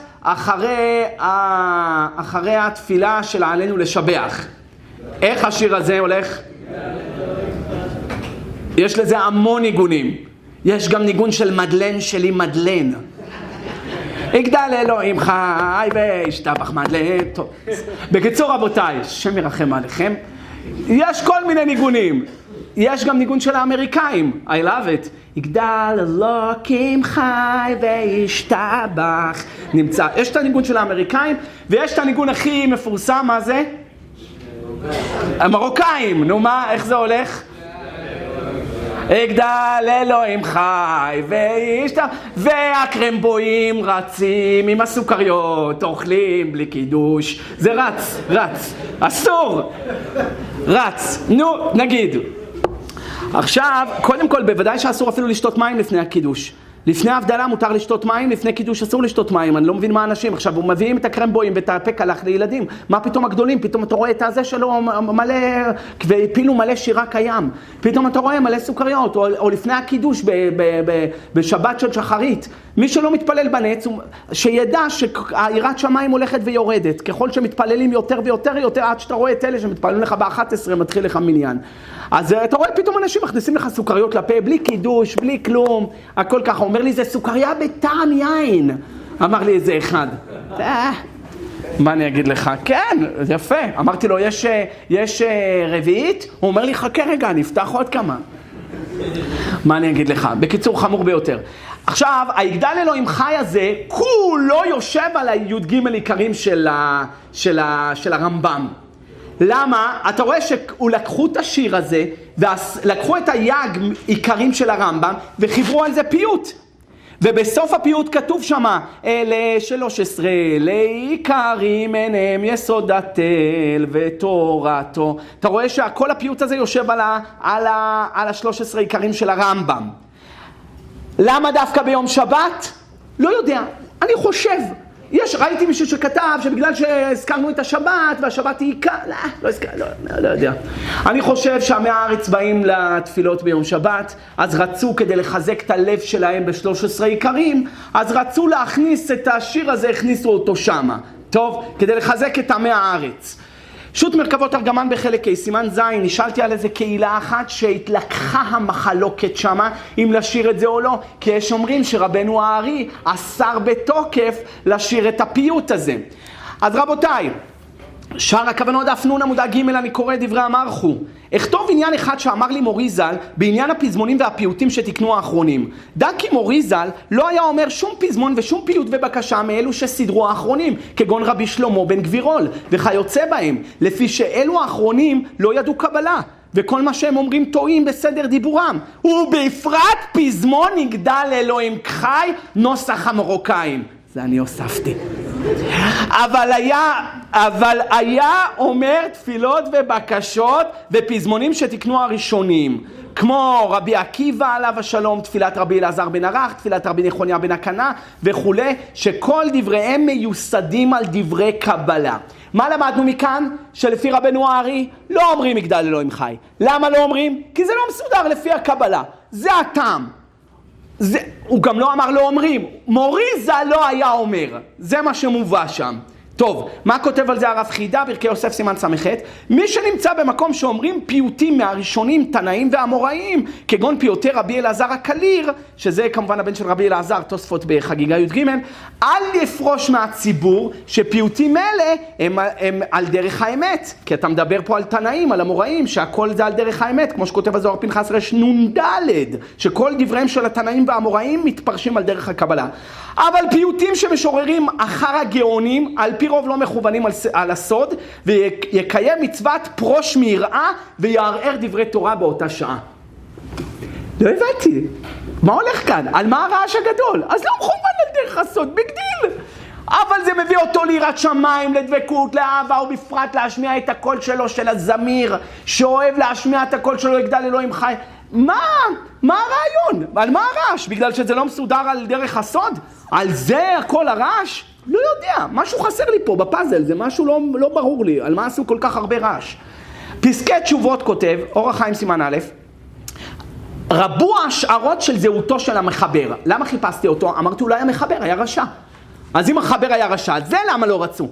אחרי התפילה של עלינו לשבח. איך השיר הזה הולך? יש לזה המון ניגונים. יש גם ניגון של מדלן שלי מדלן. יגדל אלוהים חי וישתבח מדלן. טוב. בקיצור רבותיי, השם ירחם עליכם. יש כל מיני ניגונים. יש גם ניגון של האמריקאים, I love it. יגדל אלוקים חי וישתבח. נמצא, יש את הניגון של האמריקאים, ויש את הניגון הכי מפורסם, מה זה? המרוקאים, נו מה, איך זה הולך? יגדל אלוהים חי וישתבח. והקרמבויים רצים עם הסוכריות, אוכלים בלי קידוש. זה רץ, אסור. רץ, נו, נגיד. עכשיו, קודם כל, בוודאי שאסור אפילו לשתות מים לפני הקידוש. לפני ההבדלה מותר לשתות מים, לפני קידוש אסור לשתות מים. אני לא מבין מה אנשים. עכשיו, הוא מביאים את הקרמבויים ואת הפקלח לילדים. מה פתאום הגדולים? פתאום אתה רואה את הזה שלו מלא, והפילו מלא שירה קיים. פתאום אתה רואה מלא סוכריות, או לפני הקידוש בשבת של שחרית. מי שלא מתפלל בנץ, שידע שהיראת שמיים הולכת ויורדת. ככל שמתפללים יותר ויותר, עד שאתה רואה את אלה שמתפללים לך ב-11, מתחיל לך מניין. אז אתה רואה פתאום אנשים מכניסים לך סוכריות לפה, בלי קידוש, בלי כלום, הכל ככה. אומר לי, זה סוכריה בטעם יין. אמר לי איזה אחד. מה אני אגיד לך? כן, זה יפה. אמרתי לו, יש רביעית? הוא אומר לי, חכה רגע, נפתח עוד כמה. מה אני אגיד לך? בקיצור, חמור ביותר. עכשיו, היגדל אלוהים חי הזה, כולו יושב על הי"ג עיקרים של הרמב"ם. למה? אתה רואה שהוא לקחו את השיר הזה, ולקחו את הי"ג עיקרים של הרמב"ם, וחיברו על זה פיוט. ובסוף הפיוט כתוב שמה, אלה 13 לעיקרים הם יסוד התל ותורתו. אתה רואה שכל הפיוט הזה יושב על 13 עיקרים של הרמב"ם. למה דווקא ביום שבת? לא יודע, אני חושב. ראיתי מישהו שכתב שבגלל שהזכרנו את השבת והשבת היא עיקר, לא יודע. אני חושב שעמי הארץ באים לתפילות ביום שבת, אז רצו כדי לחזק את הלב שלהם ב13 עיקרים, אז רצו להכניס את השיר הזה, הכניסו אותו שמה. טוב, כדי לחזק את עמי הארץ. שו"ת מרכבות ארגמן בחלק ה' סימן ז', נשאלתי על איזה קהילה אחת שהתלקחה המחלוקת שמה, אם לשיר את זה או לא, כי יש אומרים שרבנו הארי אסר בתוקף לשיר את הפיוט הזה. אז רבותיי, שער הכוונות דף נ' עמוד ג' אני קורא דברי המרחו. אכתוב עניין אחד שאמר לי מורי ז"ל בעניין הפזמונים והפיוטים שתקנו האחרונים. דקי מורי ז"ל לא היה אומר שום פזמון ושום פיוט ובקשה מאלו שסדרו האחרונים, כגון רבי שלמה בן גבירול וכיוצא בהם, לפי שאלו האחרונים לא ידעו קבלה, וכל מה שהם אומרים טועים בסדר דיבורם, ובפרט פזמון יגדל אלוהים חי נוסח המרוקאים. זה אני הוספתי. אבל היה אומר תפילות ובקשות בפזמונים שתקנו הראשונים, כמו רבי עקיבא עליו השלום, תפילת רבי אלעזר בן ערך, תפילת רבי נחוניה בן הקנה וכו', שכל דבריהם מיוסדים על דברי קבלה. מה למדנו מכאן? שלפי רבנו הארי לא אומרים יגדל אלוהים חי. למה לא אומרים? כי זה לא מסודר לפי הקבלה. זה הטעם. הוא גם לא אמר לא אומרים. מורי ז"ל לא היה אומר. זה מה שמובא שם. טוב, מה כותב על זה הרב חידה ברכי יוסף סימן ס"ח? מי שנמצא במקום שאומרים פיוטים מהראשונים, תנאים ואמוראים, כגון פיוטי רבי אלעזר הקליר, שזה כמובן הבן של רבי אלעזר, תוספות בחגיגה י"ג, אל יפרוש מהציבור שפיוטים אלה הם על דרך האמת, כי אתה מדבר פה על תנאים, על אמוראים, שהכל זה על דרך האמת, כמו שכותב הזוהר פנחס רנ"ד, שכל דבריהם של התנאים והאמוראים מתפרשים על דרך הקבלה. אבל פיוטים שמשוררים אחר הגאונים, על פי רוב לא מכוונים על הסוד, ויקיים מצוות פרוש מיראה ויערער דברי תורה באותה שעה. לא הבנתי, מה הולך כאן? על מה הרעש הגדול? אז לא מכוון על דרך הסוד, בגדיל. אבל זה מביא אותו ליראת שמיים, לדבקות, לאהבה, ובפרט להשמיע את הקול שלו, של הזמיר, שאוהב להשמיע את הקול שלו, יגדל אלוהים חי. מה הרעיון? על מה הרעש? בגלל שזה לא מסודר על דרך הסוד? על זה הכל הרעש? לא יודע, משהו חסר לי פה בפאזל, זה משהו לא ברור לי, על מה עשו כל כך הרבה רעש. פסקי תשובות כותב, אור החיים סימן א', רבו ההשערות של זהותו של המחבר. למה חיפשתי אותו? אמרתי אולי המחבר היה רשע. אז אם המחבר היה רשע, זה למה לא רצו?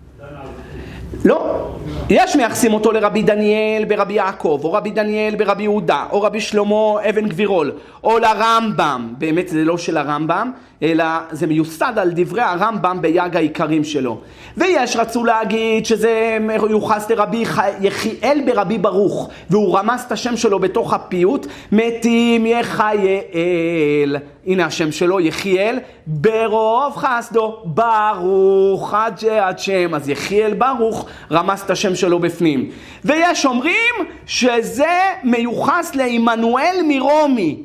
לא. יש מייחסים אותו לרבי דניאל ברבי יעקב, או רבי דניאל ברבי יהודה, או רבי שלמה אבן גבירול, או לרמב"ם. באמת זה לא של הרמב"ם, אלא זה מיוסד על דברי הרמב"ם ביג העיקרים שלו. ויש רצו להגיד שזה מיוחס לרבי יחיאל ברבי ברוך, והוא רמס את השם שלו בתוך הפיוט, מתים יחייאל. הנה השם שלו, יחיאל, ברוב חסדו, ברוך, עד שם, אז יחיאל ברוך, רמס את השם שלו בפנים. ויש אומרים שזה מיוחס לעמנואל מרומי.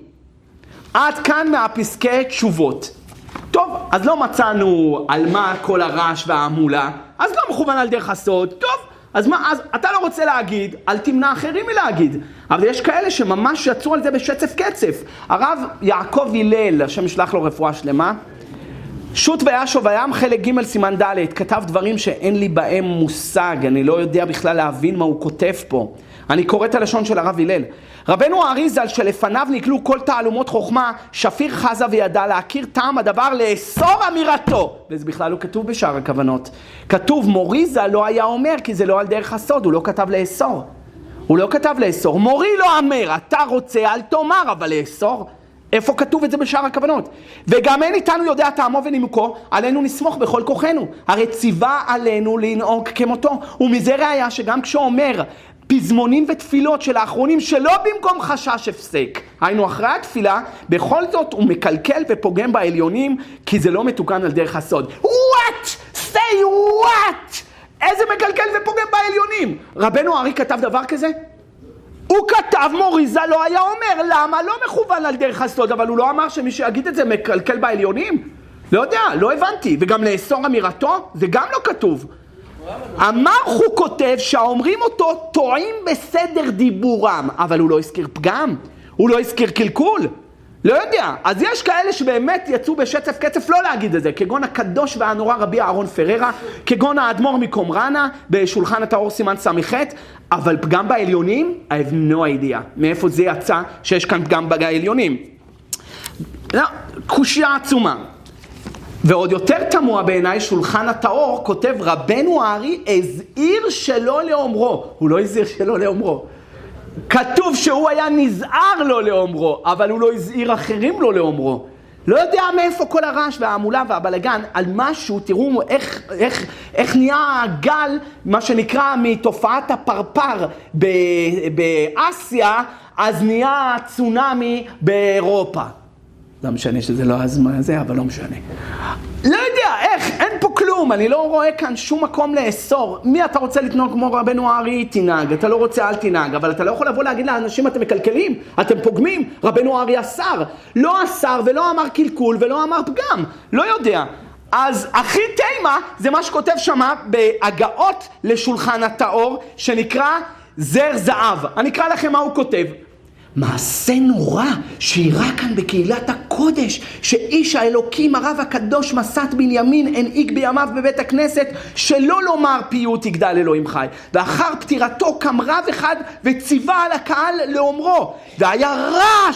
עד כאן מהפסקי תשובות. טוב, אז לא מצאנו על מה כל הרעש והעמולה, אז לא מכוון על דרך הסוד. טוב, אז מה, אז אתה לא רוצה להגיד, אל תמנע אחרים מלהגיד. אבל יש כאלה שממש יצאו על זה בשצף קצף. הרב יעקב הלל, השם ישלח לו רפואה שלמה, שו"ת וישוב וים חלק ג' סימן ד', כתב דברים שאין לי בהם מושג, אני לא יודע בכלל להבין מה הוא כותב פה. אני קורא את הלשון של הרב הלל. רבנו האריזל שלפניו נקלו כל תעלומות חוכמה, שפיר חזה וידע להכיר טעם הדבר לאסור אמירתו. וזה בכלל לא כתוב בשאר הכוונות. כתוב מוריזה לא היה אומר כי זה לא על דרך הסוד, הוא לא כתב לאסור. הוא לא כתב לאסור. מורי לא אמר, אתה רוצה אל תאמר, אבל לאסור? איפה כתוב את זה בשאר הכוונות? וגם אין איתנו יודע טעמו ונימוקו, עלינו נסמוך בכל כוחנו. הרי ציווה עלינו לנהוג כמותו. ומזה ראיה שגם כשאומר פזמונים ותפילות של האחרונים שלא במקום חשש הפסק, היינו אחרי התפילה, בכל זאת הוא מקלקל ופוגם בעליונים, כי זה לא מתוקן על דרך הסוד. What? Say what? איזה מקלקל ופוגם בעליונים? רבנו הארי כתב דבר כזה? הוא כתב מוריזה לא היה אומר, למה? לא מכוון על דרך הסוד, אבל הוא לא אמר שמי שיגיד את זה מקלקל בעליונים? לא יודע, לא הבנתי. וגם לאסור אמירתו, זה גם לא כתוב. המרח הוא כותב שהאומרים אותו טועים בסדר דיבורם, אבל הוא לא הזכיר פגם, הוא לא הזכיר קלקול, לא יודע. אז יש כאלה שבאמת יצאו בשצף קצף לא להגיד את זה, כגון הקדוש והנורא רבי אהרון פררה, כגון האדמו"ר מקומרנה בשולחן התאור סימן ס"ח, אבל פגם בעליונים, I have no idea מאיפה זה יצא שיש כאן פגם בעליונים. לא, קושיה עצומה. ועוד יותר תמוה בעיניי, שולחן התאור כותב רבנו הארי הזהיר שלא לאומרו. הוא לא הזהיר שלא לאומרו. כתוב שהוא היה נזהר לא לאומרו, אבל הוא לא הזהיר אחרים לא לאומרו. לא יודע מאיפה כל הרעש והעמולה והבלגן על משהו. תראו איך נהיה גל, מה שנקרא מתופעת הפרפר באסיה, אז נהיה צונאמי באירופה. לא משנה שזה לא הזמן הזה, אבל לא משנה. לא יודע, אין פה כלום, אני לא רואה כאן שום מקום לאסור. מי אתה רוצה לתנוג כמו רבנו הארי? תנהג, אתה לא רוצה אל תנהג, אבל אתה לא יכול לבוא להגיד לאנשים אתם מקלקלים, אתם פוגמים. רבנו הארי אסר, לא אסר ולא אמר קלקול ולא אמר פגם, לא יודע. אז הכי תימה זה מה שכותב שמה בהגאות לשולחן התאור, שנקרא זר זהב. אני אקרא לכם מה הוא כותב. מעשה נורא שאירע כאן בקהילת הקודש, שאיש האלוקים הרב הקדוש מסת בנימין הנהיג בימיו בבית הכנסת שלא לומר פיוט יגדל אלוהים חי, ואחר פטירתו קם רב אחד וציווה על הקהל לאומרו, והיה רעש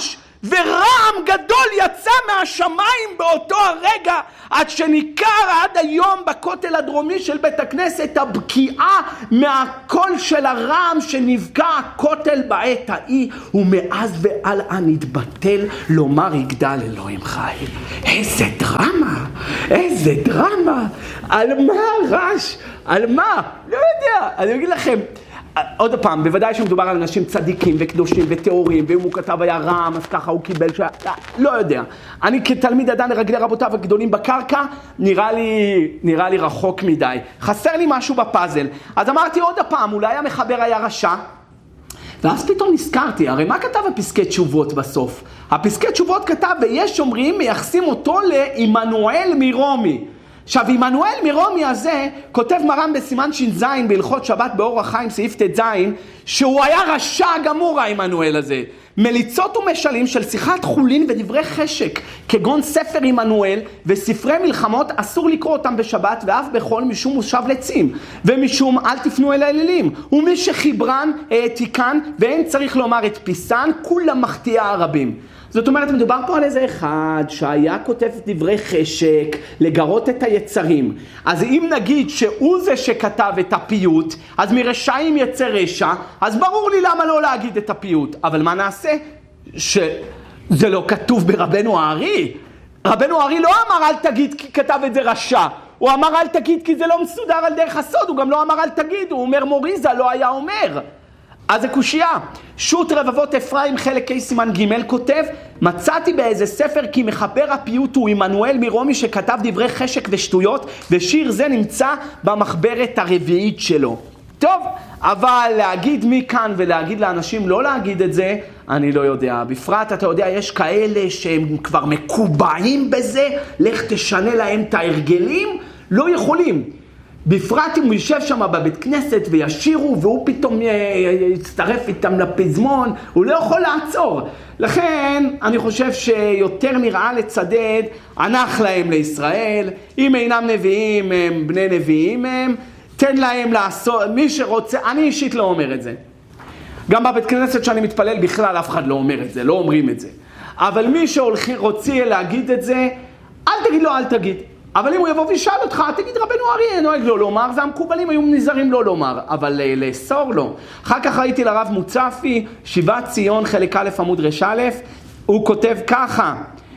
ורעם גדול יצא מהשמיים באותו הרגע, עד שניכר עד היום בכותל הדרומי של בית הכנסת הבקיעה מהקול של הרעם שנבקע הכותל בעת ההיא, ומאז והלאה נתבטל לומר יגדל אלוהים חי. איזה דרמה, איזה דרמה. על מה רש? על מה? לא יודע. אני אגיד לכם, עוד פעם, בוודאי שמדובר על אנשים צדיקים וקדושים וטהורים, ואם הוא כתב היה רעם, אז ככה הוא קיבל לא יודע. אני כתלמיד עדיין לרגלי רבותיו הגדולים בקרקע, נראה לי רחוק מדי. חסר לי משהו בפאזל. אז אמרתי עוד פעם, אולי המחבר היה רשע, ואז פתאום נזכרתי, הרי מה כתב הפסקי תשובות בסוף? הפסקי תשובות כתב, ויש אומרים, מייחסים אותו לעמנואל מרומי. עכשיו, עמנואל מרומי הזה, כותב מרן בסימן ש"ז בהלכות שבת באור החיים, סעיף ט"ז, שהוא היה רשע גמור, העמנואל הזה. מליצות ומשלים של שיחת חולין ודברי חשק, כגון ספר עמנואל וספרי מלחמות, אסור לקרוא אותם בשבת, ואף בכל משום מושב לצים, ומשום אל תפנו אל האלילים, ומי שחיברן העתיקן, ואין צריך לומר את פיסן, כולם מחטיאה הרבים. זאת אומרת, מדובר פה על איזה אחד שהיה כותב דברי חשק לגרות את היצרים. אז אם נגיד שהוא זה שכתב את הפיוט, אז מרשעים יצא רשע, אז ברור לי למה לא להגיד את הפיוט. אבל מה נעשה? שזה לא כתוב ברבנו הארי. רבנו הארי לא אמר אל תגיד כי כתב את זה רשע. הוא אמר אל תגיד כי זה לא מסודר על דרך הסוד. הוא גם לא אמר אל תגיד, הוא אומר מוריזה לא היה אומר. אז זה קושייה. שו"ת רבבות אפרים חלק ה' סימן ג' כותב, מצאתי באיזה ספר כי מחבר הפיוט הוא עמנואל מרומי שכתב דברי חשק ושטויות, ושיר זה נמצא במחברת הרביעית שלו. טוב, אבל להגיד מכאן ולהגיד לאנשים לא להגיד את זה, אני לא יודע. בפרט, אתה יודע, יש כאלה שהם כבר מקובעים בזה, לך תשנה להם את ההרגלים, לא יכולים. בפרט אם הוא יישב שם בבית כנסת וישירו והוא פתאום יצטרף איתם לפזמון, הוא לא יכול לעצור. לכן אני חושב שיותר נראה לצדד ענך להם לישראל, אם אינם נביאים הם בני נביאים הם, תן להם לעשות, מי שרוצה, אני אישית לא אומר את זה. גם בבית כנסת שאני מתפלל בכלל אף אחד לא אומר את זה, לא אומרים את זה. אבל מי שרוצה להגיד את זה, אל תגיד לו אל תגיד. אבל אם הוא יבוא וישאל אותך, תגיד רבנו הארי נוהג לא לומר, והמקובלים היו נזהרים לא לומר, אבל לאסור לא. אחר כך ראיתי לרב מוצפי, שיבת ציון חלק א' עמוד ר' הוא כותב ככה,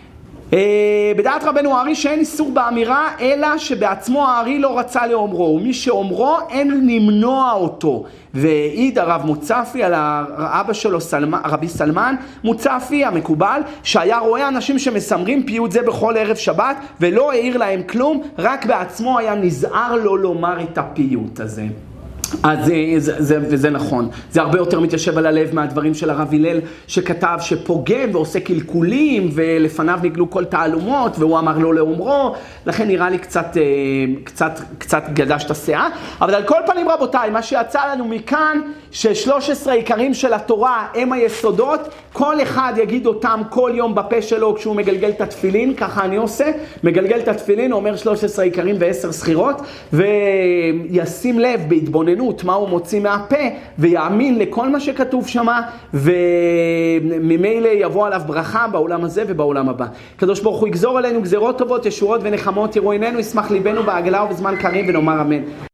בדעת רבנו הארי שאין איסור באמירה, אלא שבעצמו הארי לא רצה לאומרו, ומי שאומרו אין למנוע אותו. והעיד הרב מוצפי על האבא שלו רבי סלמן מוצפי המקובל, שהיה רואה אנשים שמסמרים פיוט זה בכל ערב שבת ולא העיר להם כלום, רק בעצמו היה נזהר לא לומר את הפיוט הזה. אז זה נכון, זה הרבה יותר מתיישב על הלב מהדברים של הרב הלל שכתב שפוגם ועושה קלקולים ולפניו נגלו כל תעלומות והוא אמר לא לאומרו, לכן נראה לי קצת גדש את השאה. אבל על כל פנים רבותיי, מה שיצא לנו מכאן ש13 עיקרים של התורה הם היסודות, כל אחד יגיד אותם כל יום בפה שלו כשהוא מגלגל את התפילין, ככה אני עושה, מגלגל את התפילין, אומר 13 עיקרים ו10 סחירות, וישים לב בהתבוננות מה הוא מוציא מהפה, ויאמין לכל מה שכתוב שמה, וממילא יבוא עליו ברכה בעולם הזה ובעולם הבא. קדוש ברוך הוא יגזור עלינו גזירות טובות, ישועות ונחמות, יראו עינינו, ישמח ליבנו בעגלה ובזמן קריב ונאמר אמן.